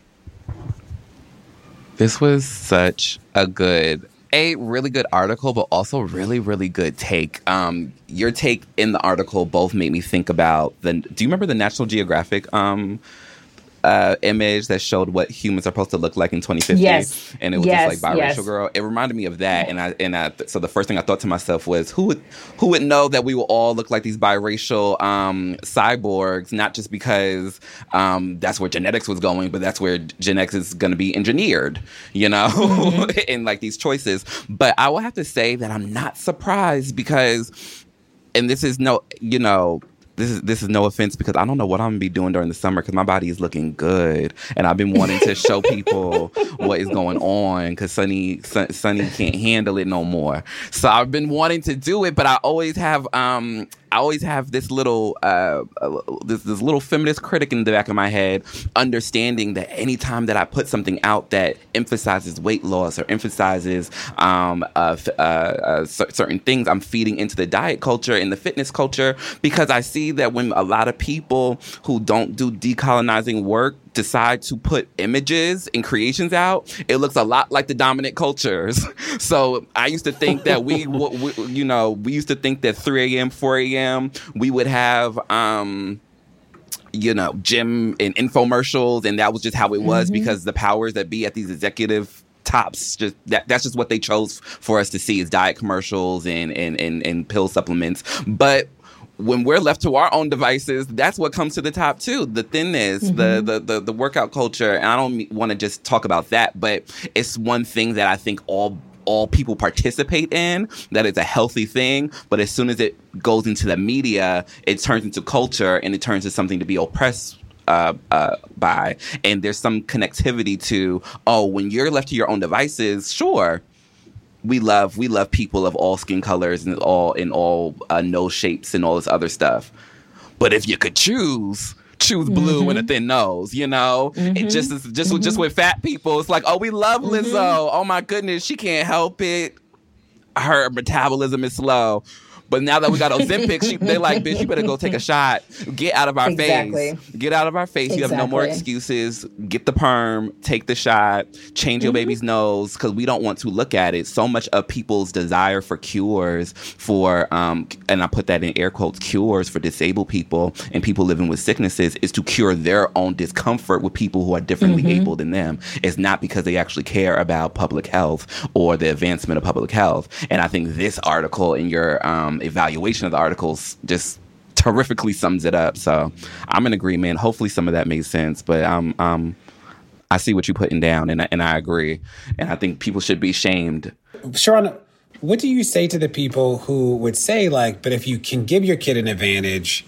This was such a good A really good article, but also really, really good take. Um, your take in the article both made me think about the. Do you remember the National Geographic um, uh, image that showed what humans are supposed to look like in twenty fifty? Yes. And it was yes, this like biracial yes. girl. It reminded me of that, and I and I. So the first thing I thought to myself was, who would who would know that we will all look like these biracial um, cyborgs? Not just because um, that's where genetics was going, but that's where genetics is going to be engineered, you know, mm-hmm. in like these choices. But I will have to say that I'm not surprised because, and this is no, you know. This is this is no offense because I don't know what I'm gonna be doing during the summer because my body is looking good and I've been wanting to show people what is going on because Sunny Sun, Sunny can't handle it no more. So I've been wanting to do it, but I always have um I always have this little uh this this little feminist critic in the back of my head, understanding that anytime that I put something out that emphasizes weight loss or emphasizes um uh, uh, uh certain things, I'm feeding into the diet culture and the fitness culture because I see that when a lot of people who don't do decolonizing work decide to put images and creations out, it looks a lot like the dominant cultures. So I used to think that we, we you know, we used to think that three a.m., four a.m., we would have, um, you know, gym and infomercials, and that was just how it was mm-hmm. because the powers that be at these executive tops, just that that's just what they chose for us to see is diet commercials and and and, and pill supplements. But when we're left to our own devices, that's what comes to the top too. The thinness, mm-hmm. the, the the the workout culture. And I don't want to just talk about that, but it's one thing that I think all all people participate in, that it's a healthy thing. But as soon as it goes into the media, it turns into culture and it turns into something to be oppressed Uh, uh, by. And there's some connectivity to, oh, when you're left to your own devices, sure, we love we love people of all skin colors and all in all uh, nose shapes and all this other stuff. But if you could choose, choose blue mm-hmm. and a thin nose, you know? Mm-hmm. It just is just mm-hmm. just with fat people, it's like, oh, we love Lizzo. Mm-hmm. Oh my goodness, she can't help it. Her metabolism is slow. But now that we got Ozempic, she, they like, bitch, you better go take a shot. Get out of our exactly. face. Get out of our face. Exactly. You have no more excuses. Get the perm. Take the shot. Change your mm-hmm. baby's nose because we don't want to look at it. So much of people's desire for cures for, um, and I put that in air quotes, cures for disabled people and people living with sicknesses is to cure their own discomfort with people who are differently mm-hmm. able than them. It's not because they actually care about public health or the advancement of public health. And I think this article in your um, evaluation of the articles just terrifically sums it up. So I'm in agreement. Hopefully some of that made sense, but um, um, I see what you're putting down, and, and I agree. And I think people should be shamed. Sharon, what do you say to the people who would say, like, but if you can give your kid an advantage,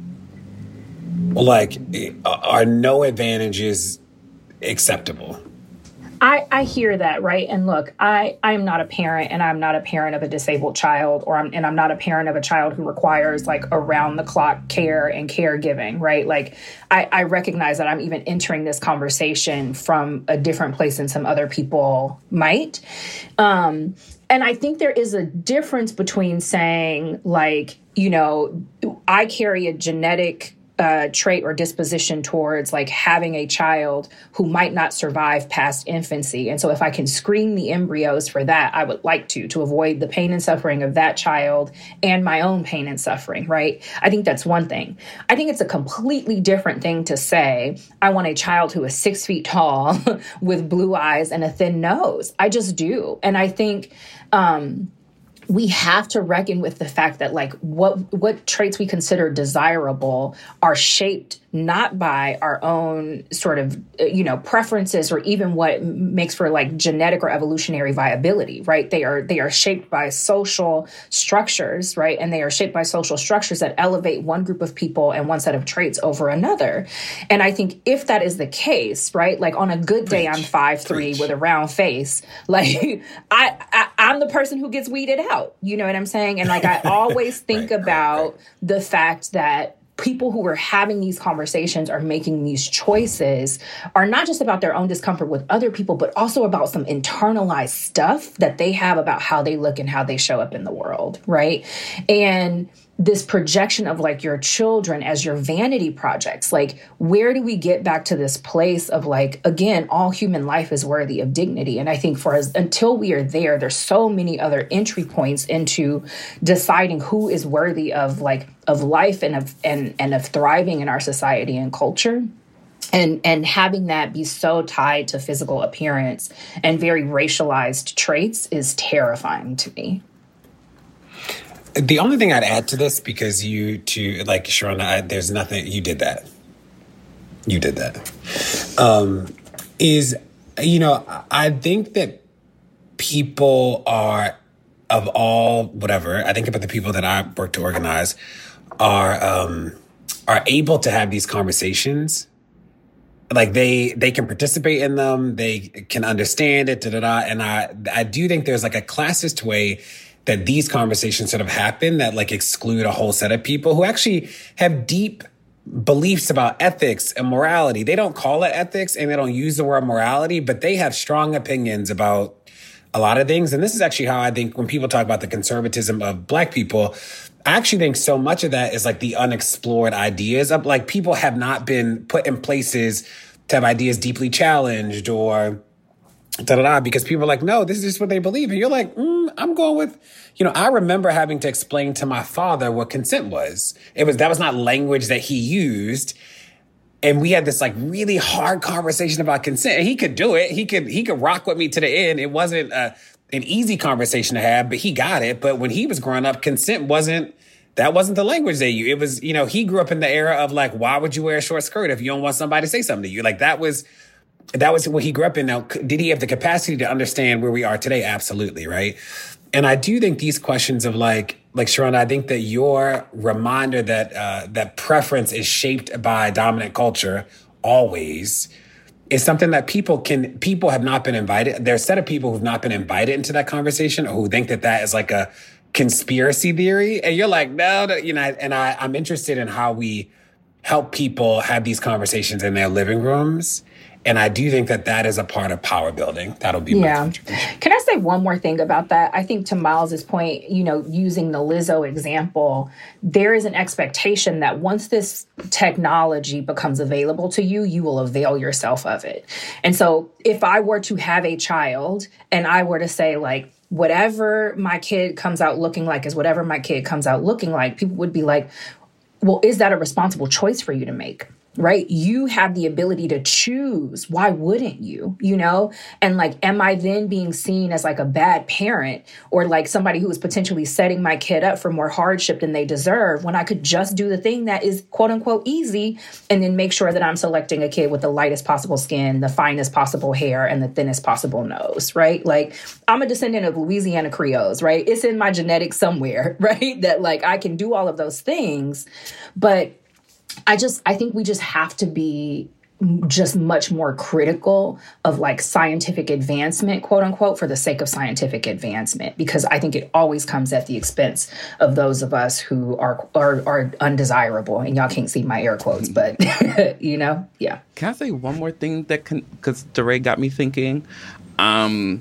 like, are no advantages acceptable? I, I hear that, right? And look, I, I am not a parent, and I'm not a parent of a disabled child, or I'm, and I'm not a parent of a child who requires like around the clock care and caregiving, right? Like I, I recognize that I'm even entering this conversation from a different place than some other people might. Um, and I think there is a difference between saying like, you know, I carry a genetic Uh, trait or disposition towards like having a child who might not survive past infancy. And so if I can screen the embryos for that, I would like to, to avoid the pain and suffering of that child and my own pain and suffering, right? I think that's one thing. I think it's a completely different thing to say, I want a child who is six feet tall with blue eyes and a thin nose. I just do. And I think, um, we have to reckon with the fact that like what what traits we consider desirable are shaped not by our own sort of, you know, preferences or even what makes for like genetic or evolutionary viability, right? They are they are shaped by social structures, right? And they are shaped by social structures that elevate one group of people and one set of traits over another. And I think if that is the case, right, like on a good day, Preach. I'm five three with a round face, like I, I I'm the person who gets weeded out. You know what I'm saying? And like I always think right, about right, right. the fact that people who are having these conversations are making these choices are not just about their own discomfort with other people, but also about some internalized stuff that they have about how they look and how they show up in the world, right? And this projection of like your children as your vanity projects, like where do we get back to this place of like, again, all human life is worthy of dignity. And I think for us, until we are there, there's so many other entry points into deciding who is worthy of like, of life and of, and, and of thriving in our society and culture. And and having that be so tied to physical appearance and very racialized traits is terrifying to me. The only thing I'd add to this, because you two, like Sharona, I, there's nothing, you did that. You did that. Um, is, you know, I think that people are, of all, whatever, I think about the people that I work to organize, are um, are able to have these conversations. Like they they can participate in them, they can understand it, da da da. And I I do think there's like a classist way that these conversations sort of happen that like exclude a whole set of people who actually have deep beliefs about ethics and morality. They don't call it ethics and they don't use the word morality, but they have strong opinions about a lot of things. And this is actually how I think when people talk about the conservatism of Black people, I actually think so much of that is like the unexplored ideas of like people have not been put in places to have ideas deeply challenged or da da da, because people are like, no, this is just what they believe. And you're like, mm, I'm going with, you know, I remember having to explain to my father what consent was. It was, that was not language that he used. And we had this like really hard conversation about consent. And he could do it. He could, he could rock with me to the end. It wasn't a, an easy conversation to have, but he got it. But when he was growing up, consent wasn't, that wasn't the language they used. It was, you know, he grew up in the era of like, why would you wear a short skirt if you don't want somebody to say something to you? Like that was, That was what he grew up in. Now, did he have the capacity to understand where we are today? Absolutely, right? And I do think these questions of like, like Sharona, I think that your reminder that uh, that preference is shaped by dominant culture always is something that people can, people have not been invited. There's a set of people who've not been invited into that conversation or who think that that is like a conspiracy theory. And you're like, no, no you know, and I, I'm interested in how we help people have these conversations in their living rooms. And I do think that that is a part of power building. That'll be yeah. my contribution. Can I say one more thing about that? I think to Miles's point, you know, using the Lizzo example, there is an expectation that once this technology becomes available to you, you will avail yourself of it. And so if I were to have a child and I were to say like, whatever my kid comes out looking like is whatever my kid comes out looking like, people would be like, well, is that a responsible choice for you to make? Right? You have the ability to choose. Why wouldn't you? You know? And like, am I then being seen as like a bad parent or like somebody who is potentially setting my kid up for more hardship than they deserve when I could just do the thing that is quote unquote easy and then make sure that I'm selecting a kid with the lightest possible skin, the finest possible hair, and the thinnest possible nose, right? Like, I'm a descendant of Louisiana Creoles, right? It's in my genetics somewhere, right? That like, I can do all of those things, but I just, I think we just have to be just much more critical of like scientific advancement, quote unquote, for the sake of scientific advancement, because I think it always comes at the expense of those of us who are are, are undesirable. And y'all can't see my air quotes, but, you know, yeah. Can I say one more thing that can, because DeRay got me thinking? Um,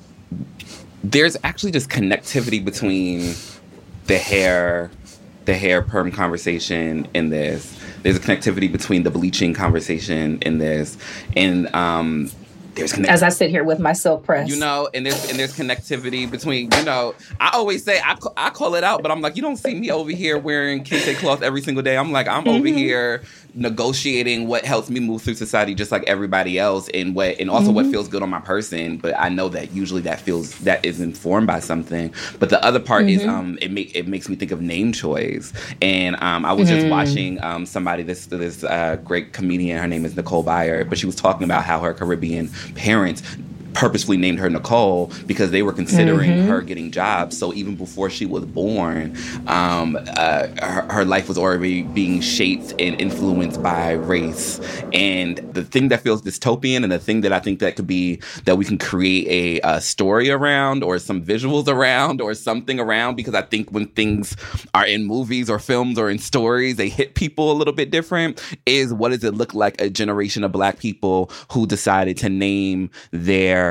there's actually just connectivity between the hair, the hair perm conversation in this. There's a connectivity between the bleaching conversation in this. And um, there's connect- as I sit here with my silk press. You know, and there's and there's connectivity between, you know, I always say, I, I call it out, but I'm like, you don't see me over here wearing kente cloth every single day. I'm like, I'm mm-hmm. over here negotiating what helps me move through society just like everybody else, and what and also mm-hmm. what feels good on my person. But I know that usually that feels that is informed by something. But the other part mm-hmm. is um it make it makes me think of name choice. And um I was mm-hmm. just watching um somebody this this uh, great comedian, her name is Nicole Byer, but she was talking about how her Caribbean parents purposefully named her Nicole because they were considering mm-hmm. her getting jobs. So even before she was born, um, uh, her, her life was already being shaped and influenced by race. And the thing that feels dystopian, and the thing that I think that could be, that we can create a, a story around, or some visuals around, or something around, because I think when things are in movies or films or in stories, they hit people a little bit different, is what does it look like a generation of Black people who decided to name their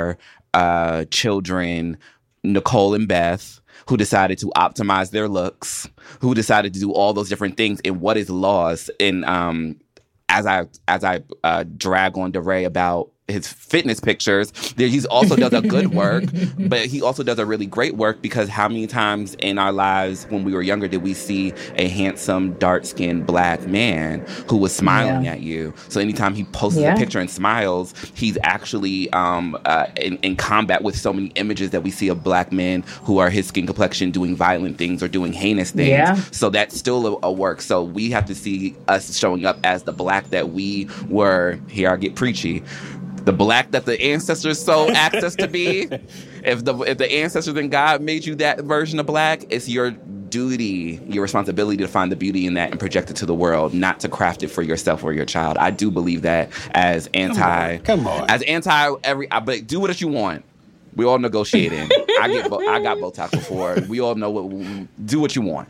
uh, children Nicole and Beth, who decided to optimize their looks, who decided to do all those different things, and what is lost. And um, as I as I uh, drag on DeRay about his fitness pictures, he also does a good work, but he also does a really great work, because how many times in our lives when we were younger did we see a handsome, dark-skinned Black man who was smiling yeah. at you? So anytime he posts yeah. a picture and smiles, he's actually um, uh, in, in combat with so many images that we see of Black men who are his skin complexion doing violent things or doing heinous things. Yeah. So that's still a, a work. So we have to see us showing up as the Black that we were. Here I get preachy. The Black that the ancestors so asked us to be. If the if the ancestors and God made you that version of Black, it's your duty, your responsibility to find the beauty in that and project it to the world, not to craft it for yourself or your child. I do believe that as anti, come on, come on. as anti every. I, but do what you want. We all negotiating. I get bo- I got Botox before. We all know what. Do what you want.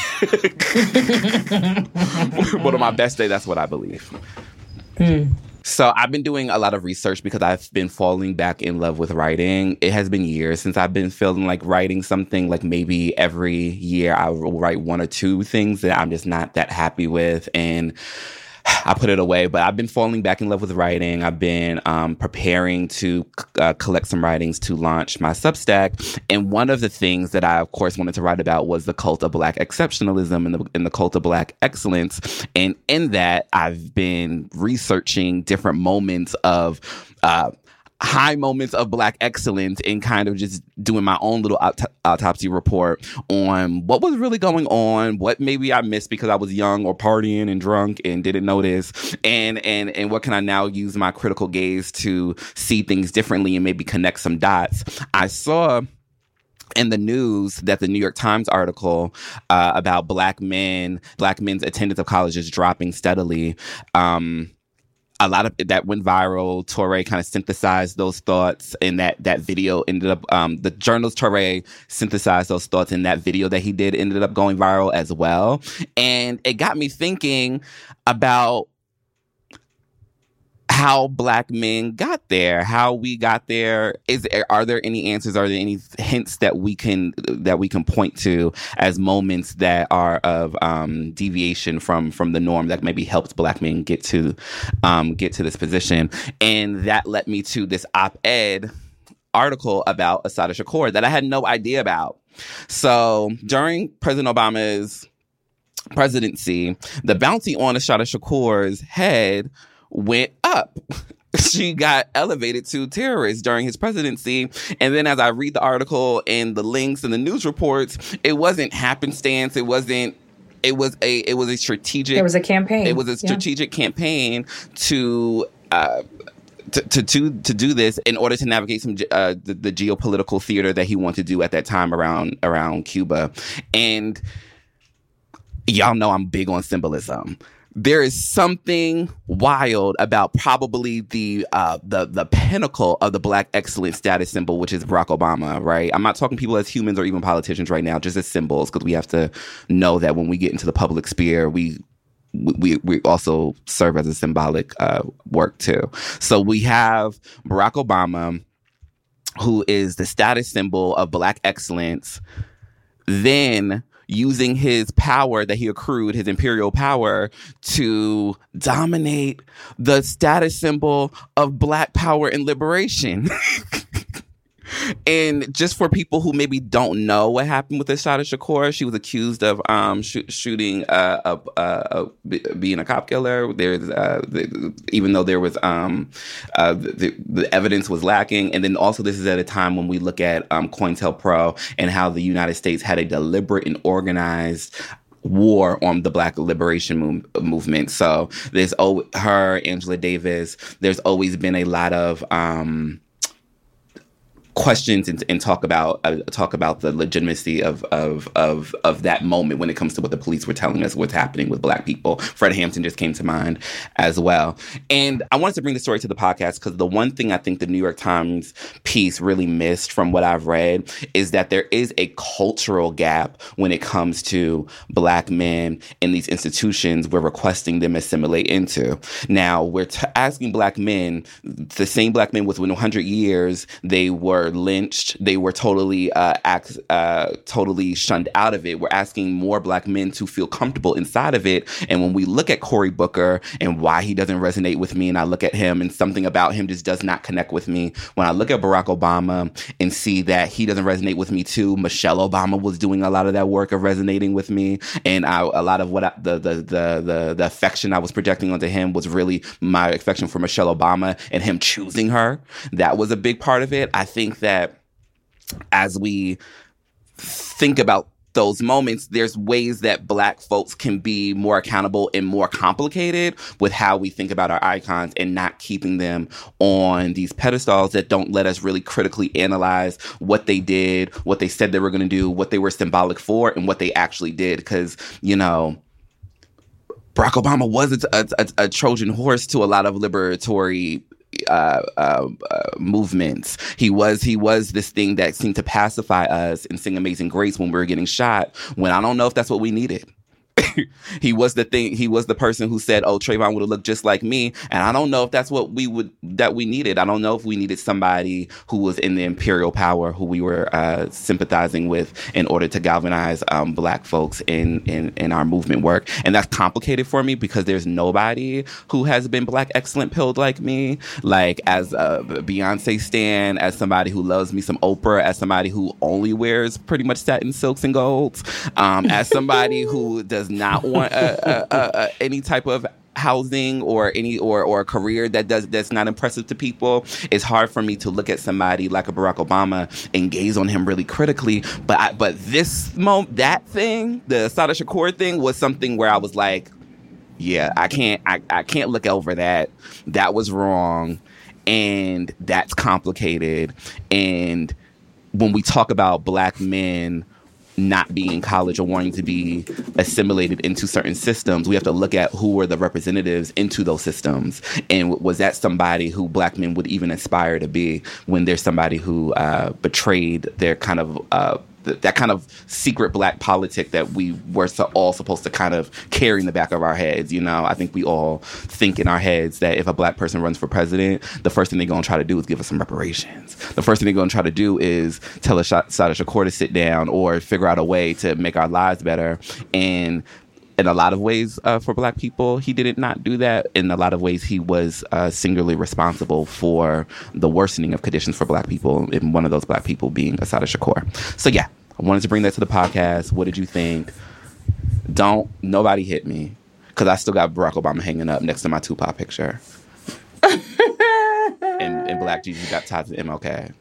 But on my best day, that's what I believe. Mm. So I've been doing a lot of research because I've been falling back in love with writing. It has been years since I've been feeling like writing something. Like maybe every year I will write one or two things that I'm just not that happy with, and I put it away. But I've been falling back in love with writing. I've been um, preparing to uh, collect some writings to launch my Substack. And one of the things that I, of course, wanted to write about was the cult of Black exceptionalism and the, and the cult of Black excellence. And in that, I've been researching different moments of uh, high moments of Black excellence, and kind of just doing my own little aut- autopsy report on what was really going on, what maybe I missed because I was young or partying and drunk and didn't notice, and and and what can I now use my critical gaze to see things differently and maybe connect some dots. I saw in the news that the New York Times article uh, about Black men, Black men's attendance of colleges dropping steadily, um, a lot of that went viral. Touré kind of synthesized those thoughts, and that, that video ended up, um, the journalist Touré synthesized those thoughts, and that video that he did ended up going viral as well. And it got me thinking about how Black men got there, how we got there. Is are there any answers? Are there any hints that we can that we can point to as moments that are of um, deviation from from the norm that maybe helped Black men get to um, get to this position? And that led me to this op-ed article about Assata Shakur that I had no idea about. So during President Obama's presidency, the bounty on Assata Shakur's head went up. She got elevated to terrorist during his presidency. And then as I read the article and the links and the news reports, it wasn't happenstance. It wasn't, it was a, it was a strategic. It was a campaign. It was a strategic yeah. campaign to, uh, To, to to to do this in order to navigate some uh, the, the geopolitical theater that he wanted to do at that time around around Cuba. And y'all know I'm big on symbolism. There is something wild about probably the uh, the the pinnacle of the Black excellence status symbol, which is Barack Obama, right? I'm not talking people as humans or even politicians right now, just as symbols, because we have to know that when we get into the public sphere, we we we also serve as a symbolic uh, work too. So we have Barack Obama, who is the status symbol of Black excellence. Then using his power that he accrued, his imperial power, to dominate the status symbol of Black power and liberation. And just for people who maybe don't know what happened with Assata Shakur, she was accused of um, sh- shooting, uh, uh, uh, being a cop killer. There's, uh, the, even though there was um, uh, the, the evidence was lacking, and then also this is at a time when we look at um, COINTELPRO and how the United States had a deliberate and organized war on the Black liberation move, movement. So there's oh, her, Angela Davis. There's always been a lot of um, questions and, and talk about uh, talk about the legitimacy of, of of of that moment when it comes to what the police were telling us what's happening with Black people. Fred Hampton just came to mind as well. And I wanted to bring the story to the podcast because the one thing I think the New York Times piece really missed from what I've read is that there is a cultural gap when it comes to Black men in these institutions we're requesting them assimilate into. Now, we're t- asking Black men, the same Black men within one hundred years, they were lynched. They were totally uh, act, uh, totally shunned out of it. We're asking more Black men to feel comfortable inside of it. And when we look at Cory Booker and why he doesn't resonate with me, and I look at him and something about him just does not connect with me. When I look at Barack Obama and see that he doesn't resonate with me too, Michelle Obama was doing a lot of that work of resonating with me. And I, a lot of what I, the, the, the, the, the affection I was projecting onto him was really my affection for Michelle Obama and him choosing her. That was a big part of it. I think that as we think about those moments, there's ways that Black folks can be more accountable and more complicated with how we think about our icons and not keeping them on these pedestals that don't let us really critically analyze what they did, what they said they were going to do, what they were symbolic for, and what they actually did. Because, you know, Barack Obama was a, a, a Trojan horse to a lot of liberatory Uh, uh, uh, movements. He was he was this thing that seemed to pacify us and sing Amazing Grace when we were getting shot, when I don't know if that's what we needed. He was the thing. He was the person who said, "Oh, Trayvon would have looked just like me," and I don't know if that's what we would that we needed. I don't know if we needed somebody who was in the imperial power, who we were uh, sympathizing with, in order to galvanize um, Black folks in, in in our movement work. And that's complicated for me because there's nobody who has been Black excellent pilled like me. Like as a Beyonce stan, as somebody who loves me some Oprah, as somebody who only wears pretty much satin silks and golds, um, as somebody who does not want a, a, a, any type of housing or any or or a career that does that's not impressive to people. It's hard for me to look at somebody like a Barack Obama and gaze on him really critically. But I, but this moment, that thing, the Assata Shakur thing, was something where I was like, yeah, I can't I, I can't look over that. That was wrong, and that's complicated. And when we talk about Black men not being in college or wanting to be assimilated into certain systems, we have to look at who were the representatives into those systems. And was that somebody who Black men would even aspire to be when there's somebody who uh, betrayed their kind of uh, th- that kind of secret Black politic that we were so all supposed to kind of carry in the back of our heads? You know, I think we all think in our heads that if a Black person runs for president, the first thing they're going to try to do is give us some reparations. The first thing they're going to try to do is tell Assata Shakur to sit down or figure out a way to make our lives better. And in a lot of ways, uh, for Black people, he did not do that. In a lot of ways, he was uh, singularly responsible for the worsening of conditions for Black people, and one of those Black people being Assata Shakur. So yeah, I wanted to bring that to the podcast. What did you think? Don't, nobody hit me, because I still got Barack Obama hanging up next to my Tupac picture. and, and Black Jesus got tied to M L K.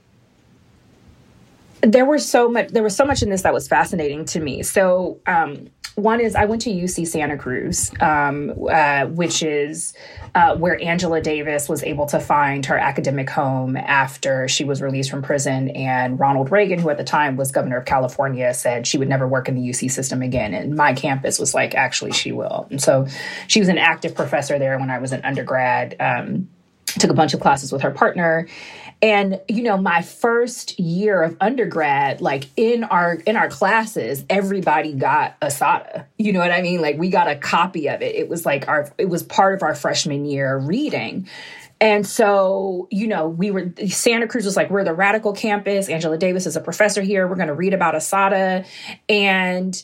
There was so much. There was so much in this that was fascinating to me. So, um, one is I went to U C Santa Cruz, um, uh, which is uh, where Angela Davis was able to find her academic home after she was released from prison. And Ronald Reagan, who at the time was governor of California, said she would never work in the U C system again. And my campus was like, actually, she will. And so she was an active professor there when I was an undergrad. Um, took a bunch of classes with her partner. And, you know, my first year of undergrad, like in our in our classes, everybody got Assata. You know what I mean? Like we got a copy of it. It was like our it was part of our freshman year reading. And so, you know, we were Santa Cruz was like, we're the radical campus. Angela Davis is a professor here. We're going to read about Assata. And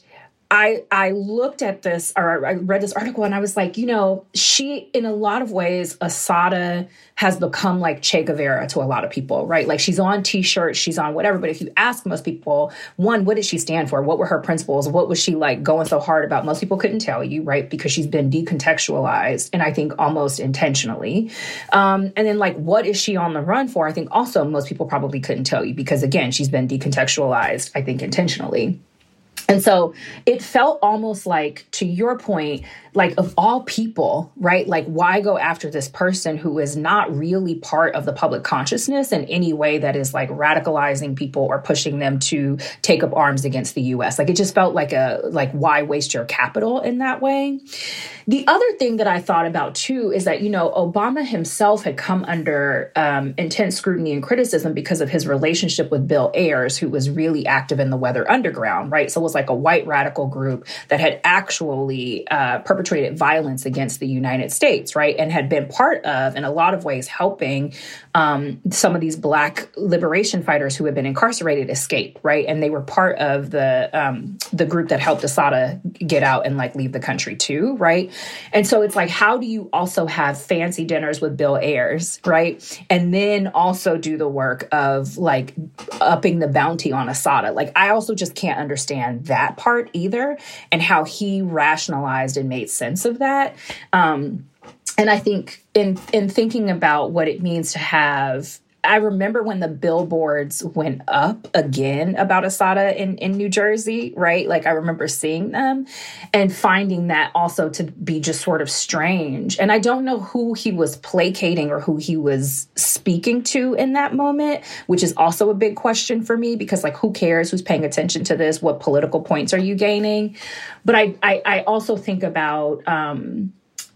I I looked at this, or I read this article, and I was like, you know, she, in a lot of ways, Assata has become like Che Guevara to a lot of people, right? Like, she's on T-shirts, she's on whatever. But if you ask most people, one, what did she stand for? What were her principles? What was she like going so hard about? Most people couldn't tell you, right? Because she's been decontextualized, and I think almost intentionally. Um, and then, like, what is she on the run for? I think also most people probably couldn't tell you, because again, she's been decontextualized, I think, intentionally. And so it felt almost like, to your point, like, of all people, right? Like, why go after this person who is not really part of the public consciousness in any way that is like radicalizing people or pushing them to take up arms against the U S? Like, it just felt like a, like, why waste your capital in that way? The other thing that I thought about too is that, you know, Obama himself had come under um, intense scrutiny and criticism because of his relationship with Bill Ayers, who was really active in the Weather Underground, right? So it was like a white radical group that had actually uh, perpetrated violence against the United States, right? And had been part of, in a lot of ways, helping um, some of these Black liberation fighters who had been incarcerated escape, right? And they were part of the um, the group that helped Assata get out and like leave the country too, right? And so it's like, how do you also have fancy dinners with Bill Ayers, right? And then also do the work of like upping the bounty on Assata. Like, I also just can't understand that part either, and how he rationalized and made sense of that. Um, and I think in in thinking about what it means to have, I remember when the billboards went up again about Assata in, in New Jersey, right? Like, I remember seeing them and finding that also to be just sort of strange. And I don't know who he was placating or who he was speaking to in that moment, which is also a big question for me, because, like, who cares? Who's paying attention to this? What political points are you gaining? But I, I, I also think about, um,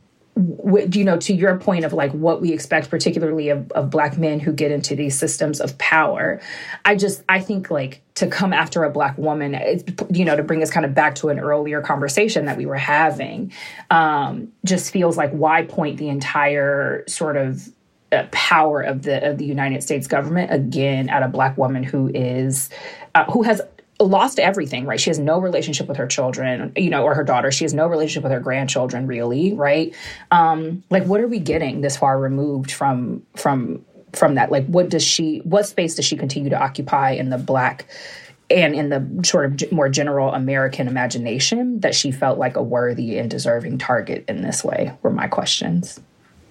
you know, to your point of like what we expect, particularly of, of Black men who get into these systems of power. I just, I think like to come after a Black woman, it's, you know, to bring us kind of back to an earlier conversation that we were having, um, just feels like, why point the entire sort of uh, power of the of the United States government again at a Black woman who is, uh, who has lost everything, right? She has no relationship with her children, you know, or her daughter. She has no relationship with her grandchildren, really, right? Um, like, what are we getting this far removed from from from that? Like, what does she, what space does she continue to occupy in the Black and in the sort of more general American imagination that she felt like a worthy and deserving target in this way? Were my questions.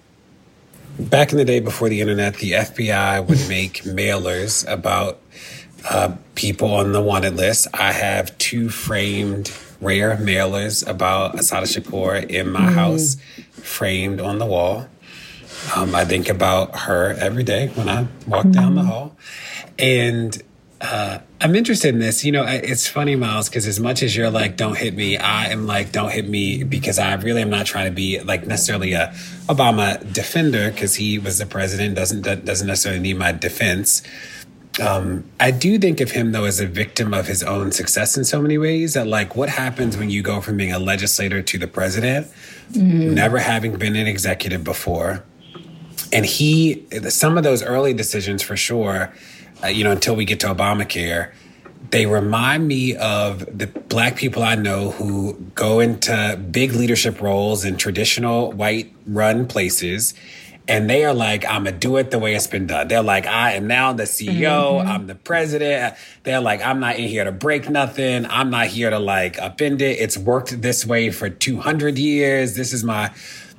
Back in the day before the internet, the F B I would make mailers about Uh, people on the wanted list. I have two framed rare mailers about Assata Shakur in my mm. house, framed on the wall. Um, I think about her every day when I walk mm. down the hall. And uh, I'm interested in this. You know, it's funny, Miles, because as much as you're like, don't hit me, I am like, don't hit me, because I really am not trying to be like necessarily a Obama defender, because he was the president, doesn't doesn't necessarily need my defense. Um, I do think of him, though, as a victim of his own success in so many ways, that like what happens when you go from being a legislator to the president, mm-hmm. never having been an executive before. And he, some of those early decisions for sure, uh, you know, until we get to Obamacare, they remind me of the Black people I know who go into big leadership roles in traditional white run places. And they are like, I'm going to do it the way it's been done. They're like, I am now the C E O. Mm-hmm. I'm the president. They're like, I'm not in here to break nothing. I'm not here to like upend it. It's worked this way for two hundred years. This is my...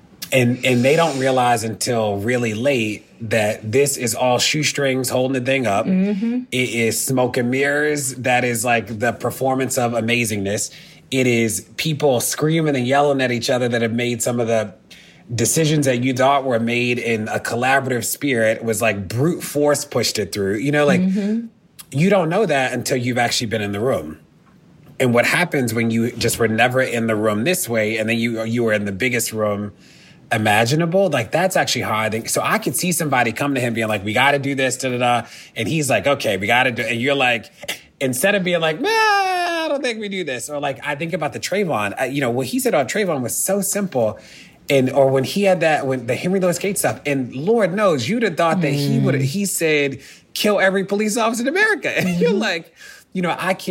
And and they don't realize until really late that this is all shoestrings holding the thing up. Mm-hmm. It is smoke and mirrors. That is like the performance of amazingness. It is people screaming and yelling at each other that have made some of the decisions that you thought were made in a collaborative spirit, was like brute force pushed it through. You know, like mm-hmm. you don't know that until you've actually been in the room. And what happens when you just were never in the room this way, and then you you were in the biggest room imaginable, like that's actually how I think. So I could see somebody come to him being like, we got to do this, da da da. And he's like, okay, we got to do it. And you're like, instead of being like, nah, I don't think we do this. Or like, I think about the Trayvon, uh, you know, what he said on Trayvon was so simple. And or when he had that, when the Henry Louis Gates stuff, and Lord knows, you'd have thought that mm. he would, he said, kill every police officer in America. And mm-hmm. you're like, you know, I can,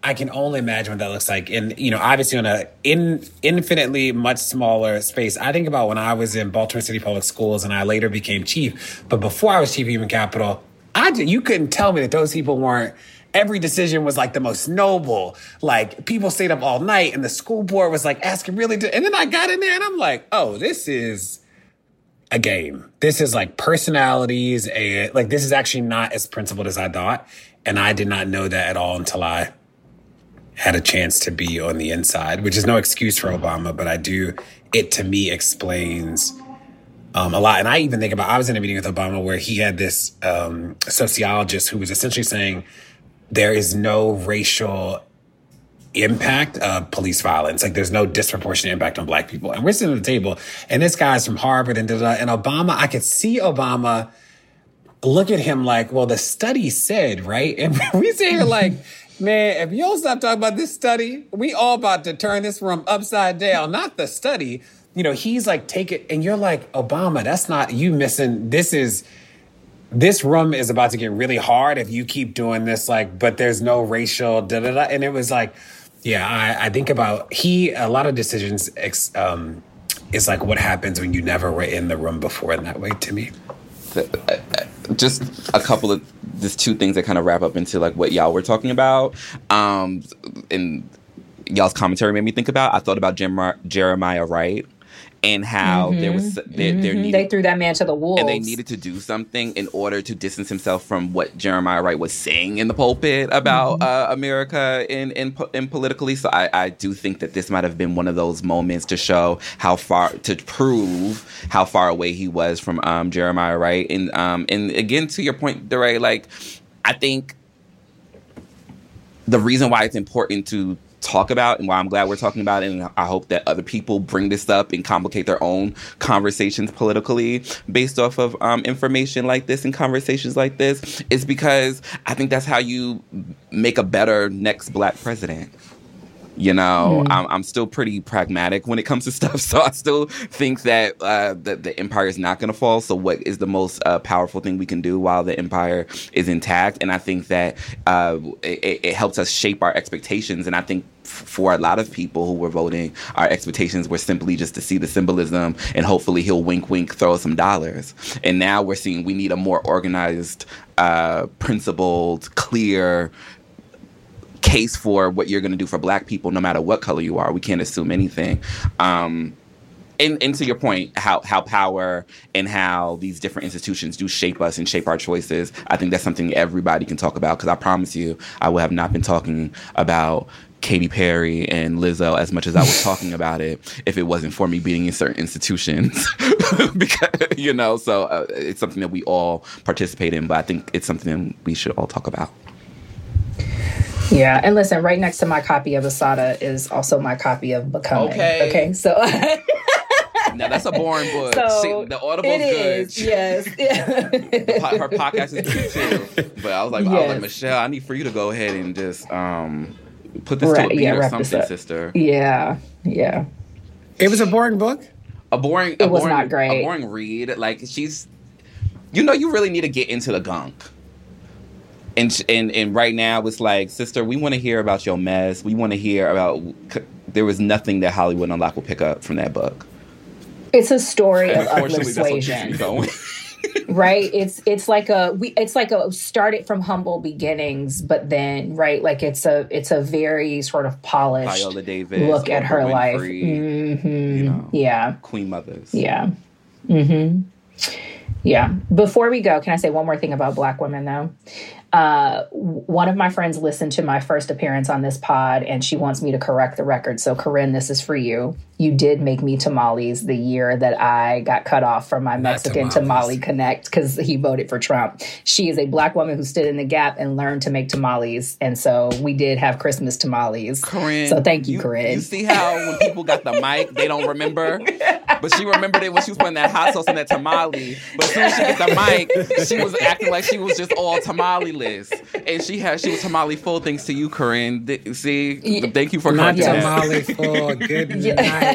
I can only imagine what that looks like. And, you know, obviously on a in, infinitely much smaller space. I think about when I was in Baltimore City Public Schools and I later became chief. But before I was chief of human capital, I did, you couldn't tell me that those people weren't, every decision was like the most noble. Like people stayed up all night and the school board was like asking really, to, and then I got in there and I'm like, oh, this is a game. This is like personalities. And like, this is actually not as principled as I thought. And I did not know that at all until I had a chance to be on the inside, which is no excuse for Obama, but I do, it to me explains um, a lot. And I even think about, I was in a meeting with Obama where he had this um, sociologist who was essentially saying there is no racial impact of police violence. Like there's no disproportionate impact on black people. And we're sitting at the table and this guy's from Harvard and da-da, and Obama, I could see Obama look at him like, well, the study said, right? And we sit here like, man, if you don't stop talking about this study, we all about to turn this room upside down. Not the study. You know, he's like, take it. And you're like, Obama, that's not you missing. This is, this room is about to get really hard if you keep doing this, like, but there's no racial da da da. And it was like, yeah, I, I think about he, a lot of decisions ex, um, is like what happens when you never were in the room before in that way to me. Just a couple of just two things that kind of wrap up into like what y'all were talking about, um, and y'all's commentary made me think about. I thought about Jer- Jeremiah Wright and how mm-hmm. there was there, mm-hmm. there needed, they threw that man to the wolves, and they needed to do something in order to distance himself from what Jeremiah Wright was saying in the pulpit about mm-hmm. uh, America and in, in, in politically. So I, I do think that this might have been one of those moments to show how far, to prove how far away he was from um, Jeremiah Wright. And um, and again, to your point, DeRay, like I think the reason why it's important to talk about and why I'm glad we're talking about it, and I hope that other people bring this up and complicate their own conversations politically based off of um, information like this and conversations like this, is because I think that's how you make a better next black president. You know, mm. I'm, I'm still pretty pragmatic when it comes to stuff. So I still think that uh, the, the empire is not going to fall. So what is the most uh, powerful thing we can do while the empire is intact? And I think that uh, it, it helps us shape our expectations. And I think f- for a lot of people who were voting, our expectations were simply just to see the symbolism and hopefully he'll wink, wink, throw us some dollars. And now we're seeing we need a more organized, uh, principled, clear case for what you're going to do for black people, no matter what color you are. We can't assume anything. Um, and, and to your point, how, how power and how these different institutions do shape us and shape our choices, I think that's something everybody can talk about, because I promise you, I would have not been talking about Katy Perry and Lizzo as much as I was talking about it if it wasn't for me being in certain institutions. Because, you know, so uh, it's something that we all participate in, but I think it's something we should all talk about. Yeah, and listen, right next to my copy of Assata is also my copy of Becoming. Okay. Okay, so... Now, that's a boring book. So she, the Audible's it good. Is, yes. The po- her podcast is good, too. But I was like, yes. I was like, Michelle, I need for you to go ahead and just um, put this right, to a beat yeah, or something, sister. Yeah, yeah. It was a boring book? A boring... It a was boring, not great. A boring read. Like, she's... You know, you really need to get into the gunk. And, and and right now it's like, sister, we want to hear about your mess. We want to hear about... There was nothing that Hollywood Unlocked will pick up from that book. It's a story of persuasion. Right? It's it's like a we it's like a started from humble beginnings, but then right, like it's a it's a very sort of polished Viola Davis, look at her Winfrey, life. Mm-hmm. You know, yeah. Queen mothers. Yeah. Mm-hmm. Yeah. Before we go, can I say one more thing about Black women, though? Uh, one of my friends listened to my first appearance on this pod, and she wants me to correct the record. So, Corinne, this is for you. You did make me tamales the year that I got cut off from my Mexican tamale connect because he voted for Trump. She is a Black woman who stood in the gap and learned to make tamales. And so we did have Christmas tamales. Corinne. So thank you, you Corinne. You see how when people got the mic, they don't remember? But she remembered it when she was putting that hot sauce in that tamale. But as soon as she got the mic, she was acting like she was just all tamale list. And she had she was tamale full thanks to you, Corinne. Th- see? Yeah. Thank you for Not correcting tamale full. Good night.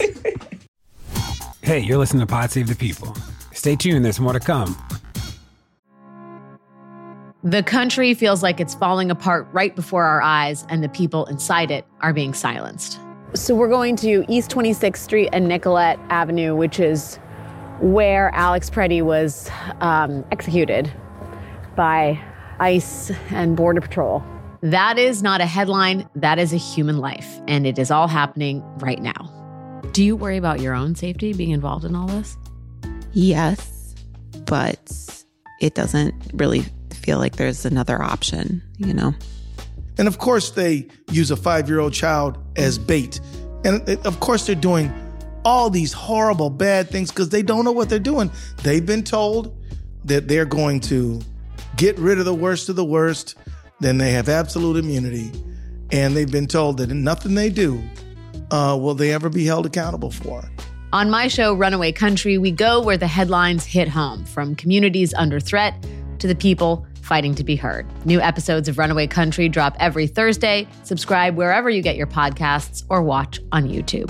Hey, you're listening to Pod Save the People. Stay tuned, there's more to come. The country feels like it's falling apart right before our eyes, and the people inside it are being silenced. So we're going to East twenty-sixth Street and Nicollet Avenue, which is where Alex Preddy was um, executed by ICE and Border Patrol. That is not a headline. That is a human life, and it is all happening right now. Do you worry about your own safety being involved in all this? Yes, but it doesn't really feel like there's another option, you know? And of course, they use a five-year-old child as bait. And it, of course, they're doing all these horrible, bad things because they don't know what they're doing. They've been told that they're going to get rid of the worst of the worst, then they have absolute immunity. And they've been told that nothing they do uh, will they ever be held accountable for. On my show, Runaway Country, we go where the headlines hit home, from communities under threat to the people fighting to be heard. New episodes of Runaway Country drop every Thursday. Subscribe wherever you get your podcasts or watch on YouTube.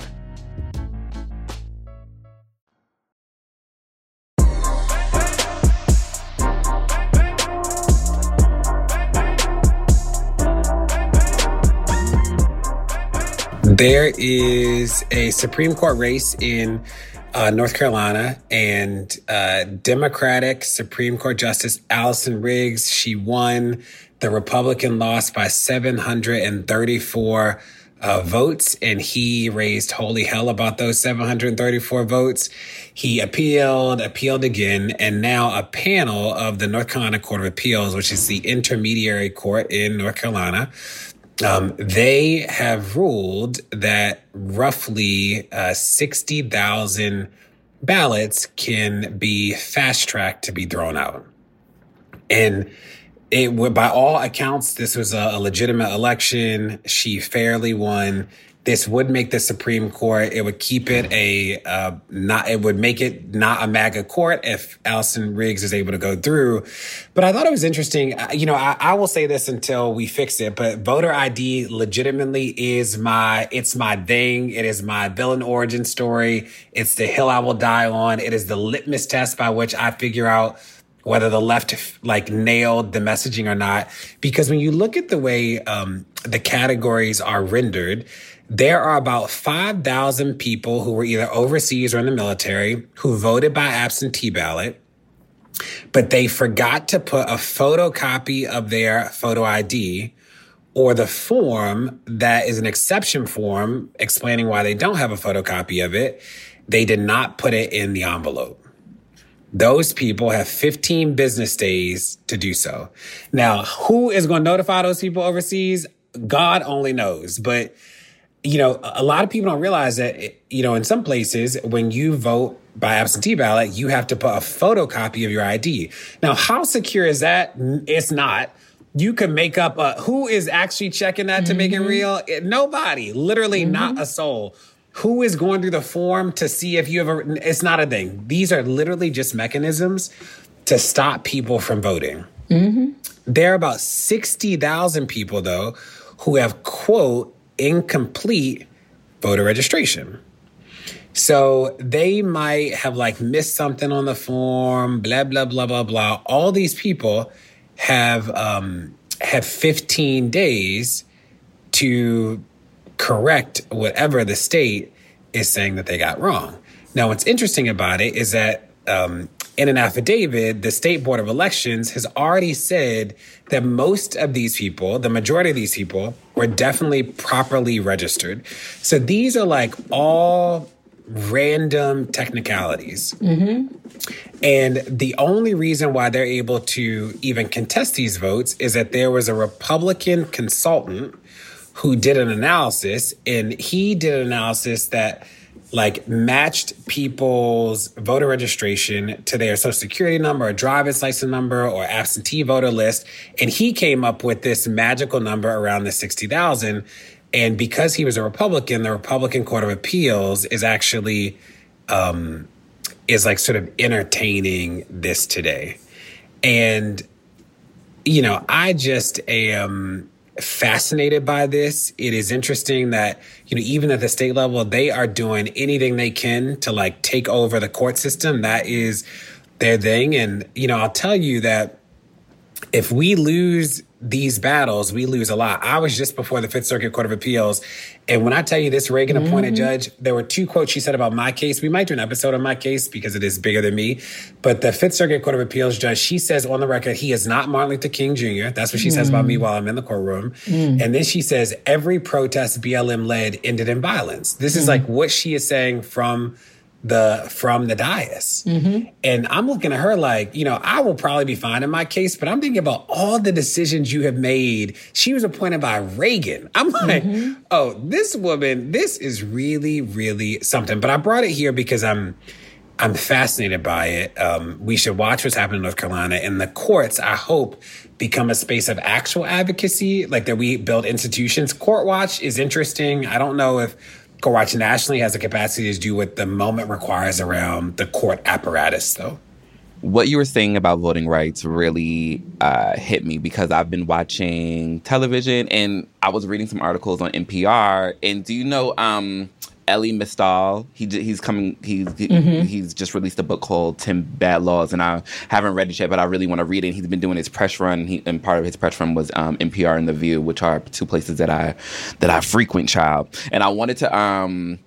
There is a Supreme Court race in uh, North Carolina, and uh, Democratic Supreme Court Justice Allison Riggs, she won. The Republican lost by seven hundred thirty-four uh, votes, and he raised holy hell about those seven hundred thirty-four votes. He appealed, appealed again, and now a panel of the North Carolina Court of Appeals, which is the intermediary court in North Carolina, Um, they have ruled that roughly uh, sixty thousand ballots can be fast-tracked to be thrown out. And it would, by all accounts, this was a, a legitimate election. She fairly won. This would make the Supreme Court, it would keep it a, uh, not, it would make it not a MAGA court if Allison Riggs is able to go through. But I thought it was interesting. You know, I, I will say this until we fix it, but voter I D legitimately is my, it's my thing. It is my villain origin story. It's the hill I will die on. It is the litmus test by which I figure out whether the left like nailed the messaging or not. Because when you look at the way um, the categories are rendered, there are about five thousand people who were either overseas or in the military who voted by absentee ballot, but they forgot to put a photocopy of their photo I D or the form that is an exception form explaining why they don't have a photocopy of it. They did not put it in the envelope. Those people have fifteen business days to do so. Now, who is going to notify those people overseas? God only knows. But you know, a lot of people don't realize that, you know, in some places, when you vote by absentee ballot, you have to put a photocopy of your I D. Now, how secure is that? It's not. You can make up a, who is actually checking that to mm-hmm. make it real? It, nobody, literally mm-hmm. not a soul. Who is going through the form to see if you have a, it's not a thing. These are literally just mechanisms to stop people from voting. Mm-hmm. There are about sixty thousand people, though, who have, quote, incomplete voter registration. So they might have like missed something on the form, blah, blah, blah, blah, blah. All these people have um, have fifteen days to correct whatever the state is saying that they got wrong. Now, what's interesting about it is that um, in an affidavit, the State Board of Elections has already said that most of these people, the majority of these people, were definitely properly registered. So these are like all random technicalities. Mm-hmm. And the only reason why they're able to even contest these votes is that there was a Republican consultant who did an analysis, and he did an analysis that like matched people's voter registration to their social security number or driver's license number or absentee voter list. And he came up with this magical number around the sixty thousand. And because he was a Republican, the Republican Court of Appeals is actually, um, is like sort of entertaining this today. And, you know, I just am fascinated by this. It is interesting that, you know, even at the state level, they are doing anything they can to like take over the court system. That is their thing. And, you know, I'll tell you that if we lose these battles, we lose a lot. I was just before the Fifth Circuit Court of Appeals. And when I tell you this Reagan appointed mm-hmm. judge, there were two quotes she said about my case. We might do an episode on my case because it is bigger than me. But the Fifth Circuit Court of Appeals judge, she says on the record, he is not Martin Luther King Junior That's what she mm. says about me while I'm in the courtroom. Mm. And then she says, every protest B L M led ended in violence. This mm. is like what she is saying from the from the dais. Mm-hmm. And I'm looking at her like, you know, I will probably be fine in my case, but I'm thinking about all the decisions you have made. She was appointed by Reagan. I'm like, mm-hmm. oh, this woman, this is really, really something. But I brought it here because I'm I'm fascinated by it. Um, we should watch what's happening in North Carolina. And the courts, I hope, become a space of actual advocacy, like that we build institutions. Court Watch is interesting. I don't know if Court Watch nationally has the capacity to do what the moment requires around the court apparatus, though. What you were saying about voting rights really uh, hit me because I've been watching television and I was reading some articles on N P R. And do you know um, Elie Mystal? He he's coming. He's mm-hmm. he's just released a book called ten Bad Laws, and I haven't read it yet, but I really want to read it. He's been doing his press run, he, and part of his press run was um, N P R and The View, which are two places that I that I frequent, child. And I wanted to um,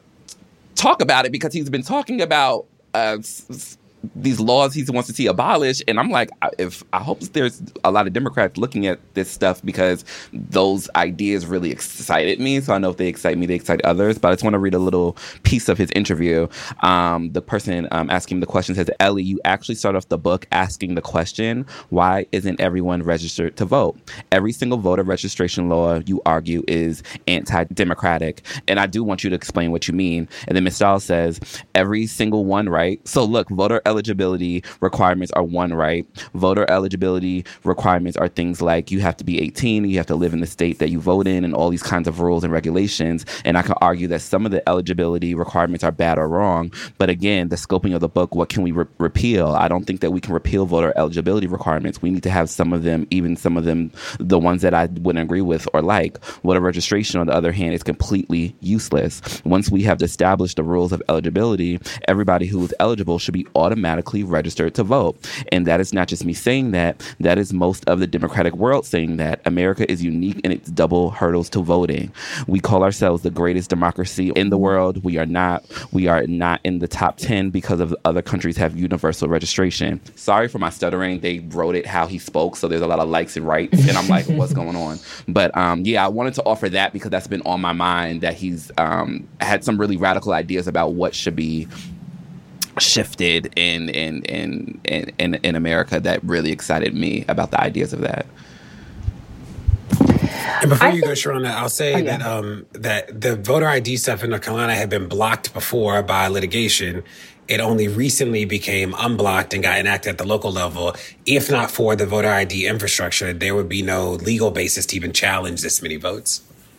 talk about it because he's been talking about Uh, s- these laws he wants to see abolished. And I'm like, if I hope there's a lot of Democrats looking at this stuff because those ideas really excited me. So I know if they excite me, they excite others. But I just want to read a little piece of his interview. Um, the person um, asking the question says, Elie, you actually start off the book asking the question, why isn't everyone registered to vote? Every single voter registration law, you argue, is anti-democratic. And I do want you to explain what you mean. And then Mystal says, every single one, right? So look, voter eligibility requirements are one right. Voter eligibility requirements are things like you have to be eighteen, you have to live in the state that you vote in, and all these kinds of rules and regulations. And I can argue that some of the eligibility requirements are bad or wrong. But again, the scoping of the book, what can we re- repeal? I don't think that we can repeal voter eligibility requirements. We need to have some of them, even some of them, the ones that I wouldn't agree with or like. Voter registration, on the other hand, is completely useless. Once we have established the rules of eligibility, everybody who is eligible should be automatically registered to vote. And that is not just me saying that. That is most of the democratic world saying that. America is unique in its double hurdles to voting. We call ourselves the greatest democracy in the world. We are not. We are not in the top ten because of other countries have universal registration. Sorry for my stuttering. They wrote it how he spoke, so there's a lot of likes and rights, and I'm like, what's going on? But um, yeah, I wanted to offer that because that's been on my mind, that he's um, had some really radical ideas about what should be shifted in in, in in in in America that really excited me about the ideas of that. And before I you think, go, Sharona, I'll say oh, yeah. that um, that the voter I D stuff in North Carolina had been blocked before by litigation. It only recently became unblocked and got enacted at the local level. If not for the voter I D infrastructure, there would be no legal basis to even challenge this many votes.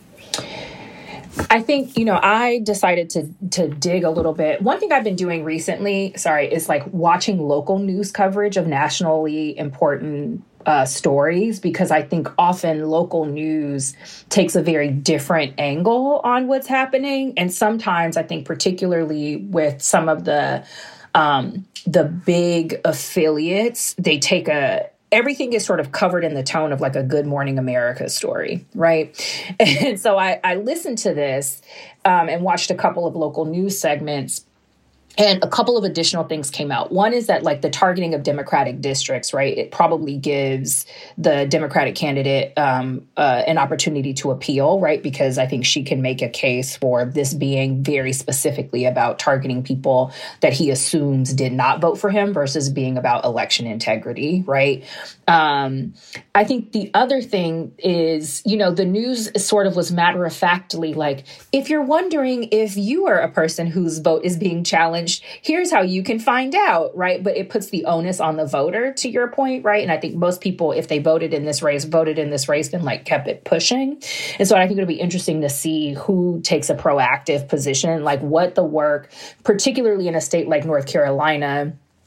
I think, you know, I decided to to dig a little bit. One thing I've been doing recently, sorry, is like watching local news coverage of nationally important uh, stories, because I think often local news takes a very different angle on what's happening. And sometimes I think particularly with some of the um, the big affiliates, they take a everything is sort of covered in the tone of like a Good Morning America story, right? And so I, I listened to this um, and watched a couple of local news segments. And a couple of additional things came out. One is that like the targeting of Democratic districts, right? It probably gives the Democratic candidate um, uh, an opportunity to appeal, right? Because I think she can make a case for this being very specifically about targeting people that he assumes did not vote for him versus being about election integrity, right? Um, I think the other thing is, you know, the news sort of was matter-of-factly like, if you're wondering if you are a person whose vote is being challenged, here's how you can find out, right? But it puts the onus on the voter, to your point, right? And I think most people, if they voted in this race, voted in this race and like kept it pushing. And so I think it'll be interesting to see who takes a proactive position, like what the work, particularly in a state like North Carolina,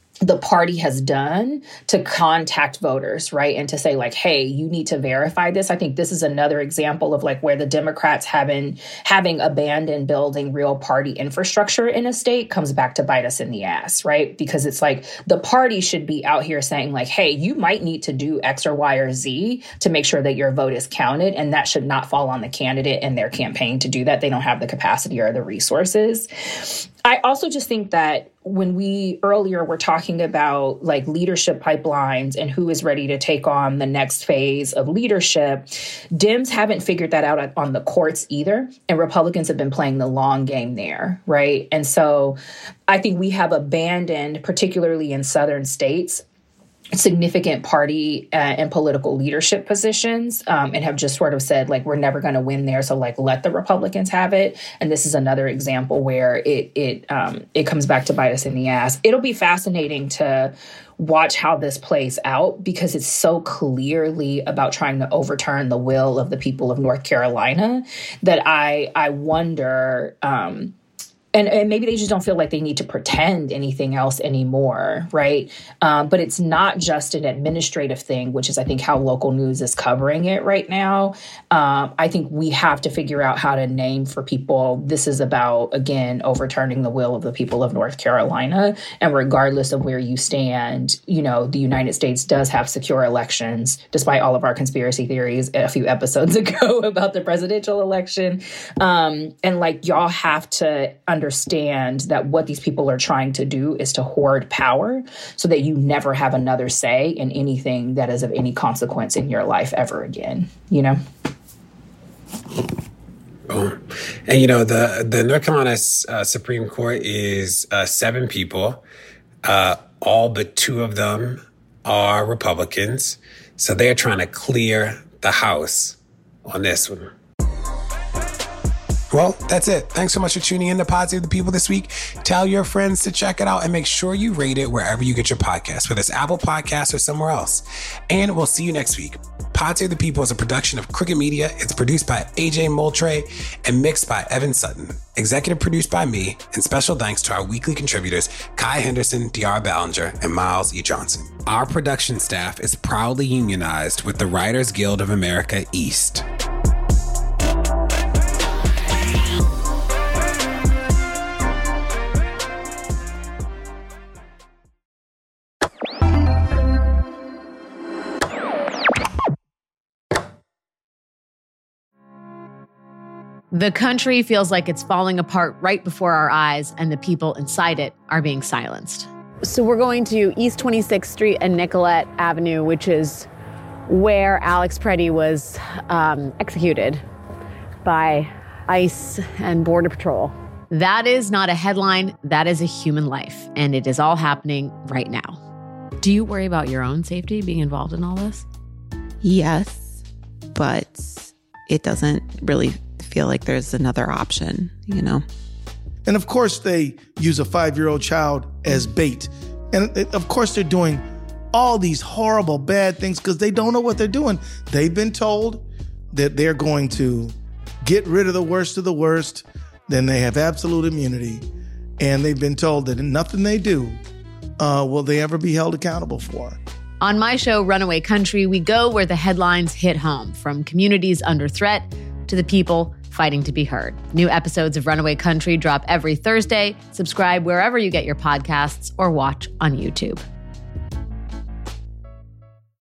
the party has done to contact voters, right? And to say like, hey, you need to verify this. I think this is another example of like where the Democrats having, having abandoned building real party infrastructure in a state comes back to bite us in the ass, right? Because it's like the party should be out here saying like, hey, you might need to do X or Y or Z to make sure that your vote is counted. And that should not fall on the candidate and their campaign to do that. They don't have the capacity or the resources. I also just think that when we earlier were talking about like leadership pipelines and who is ready to take on the next phase of leadership, Dems haven't figured that out on the courts either. And Republicans have been playing the long game there, right? And so I think we have abandoned, particularly in southern states, significant party uh, and political leadership positions um, and have just sort of said, like, we're never going to win there. So, like, let the Republicans have it. And this is another example where it it um, it comes back to bite us in the ass. It'll be fascinating to watch how this plays out because it's so clearly about trying to overturn the will of the people of North Carolina that I, I wonder... Um, And, and maybe they just don't feel like they need to pretend anything else anymore, right? Um, but it's not just an administrative thing, which is, I think, how local news is covering it right now. Um, I think we have to figure out how to name for people. This is about, again, overturning the will of the people of North Carolina. And regardless of where you stand, you know, the United States does have secure elections, despite all of our conspiracy theories a few episodes ago about the presidential election. Um, and like, y'all have to understand that what these people are trying to do is to hoard power so that you never have another say in anything that is of any consequence in your life ever again, you know? Oh. And, you know, the, the North Carolina uh, Supreme Court is uh, seven people. Uh, all but two of them are Republicans. So they're trying to clear the House on this one. Well, that's it. Thanks so much for tuning in to Pod Save the People this week. Tell your friends to check it out and make sure you rate it wherever you get your podcast, whether it's Apple Podcasts or somewhere else. And we'll see you next week. Pod Save the People is a production of Crooked Media. It's produced by A J Moultrie and mixed by Evan Sutton. Executive produced by me, and special thanks to our weekly contributors, Kai Henderson, D R Ballinger, and Miles E. Johnson. Our production staff is proudly unionized with the Writers Guild of America East. The country feels like it's falling apart right before our eyes, and the people inside it are being silenced. So we're going to East twenty-sixth Street and Nicollet Avenue, which is where Alex Preddy was um, executed by ICE and Border Patrol. That is not a headline. That is a human life, and it is all happening right now. Do you worry about your own safety being involved in all this? Yes, but it doesn't really feel like there's another option, you know? And of course, they use a five-year-old child as bait. And of course, they're doing all these horrible, bad things because they don't know what they're doing. They've been told that they're going to get rid of the worst of the worst, then they have absolute immunity. And they've been told that nothing they do uh, will they ever be held accountable for. On my show, Runaway Country, we go where the headlines hit home, from communities under threat to the people fighting to be heard. New episodes of Runaway Country drop every Thursday. Subscribe wherever you get your podcasts or watch on YouTube.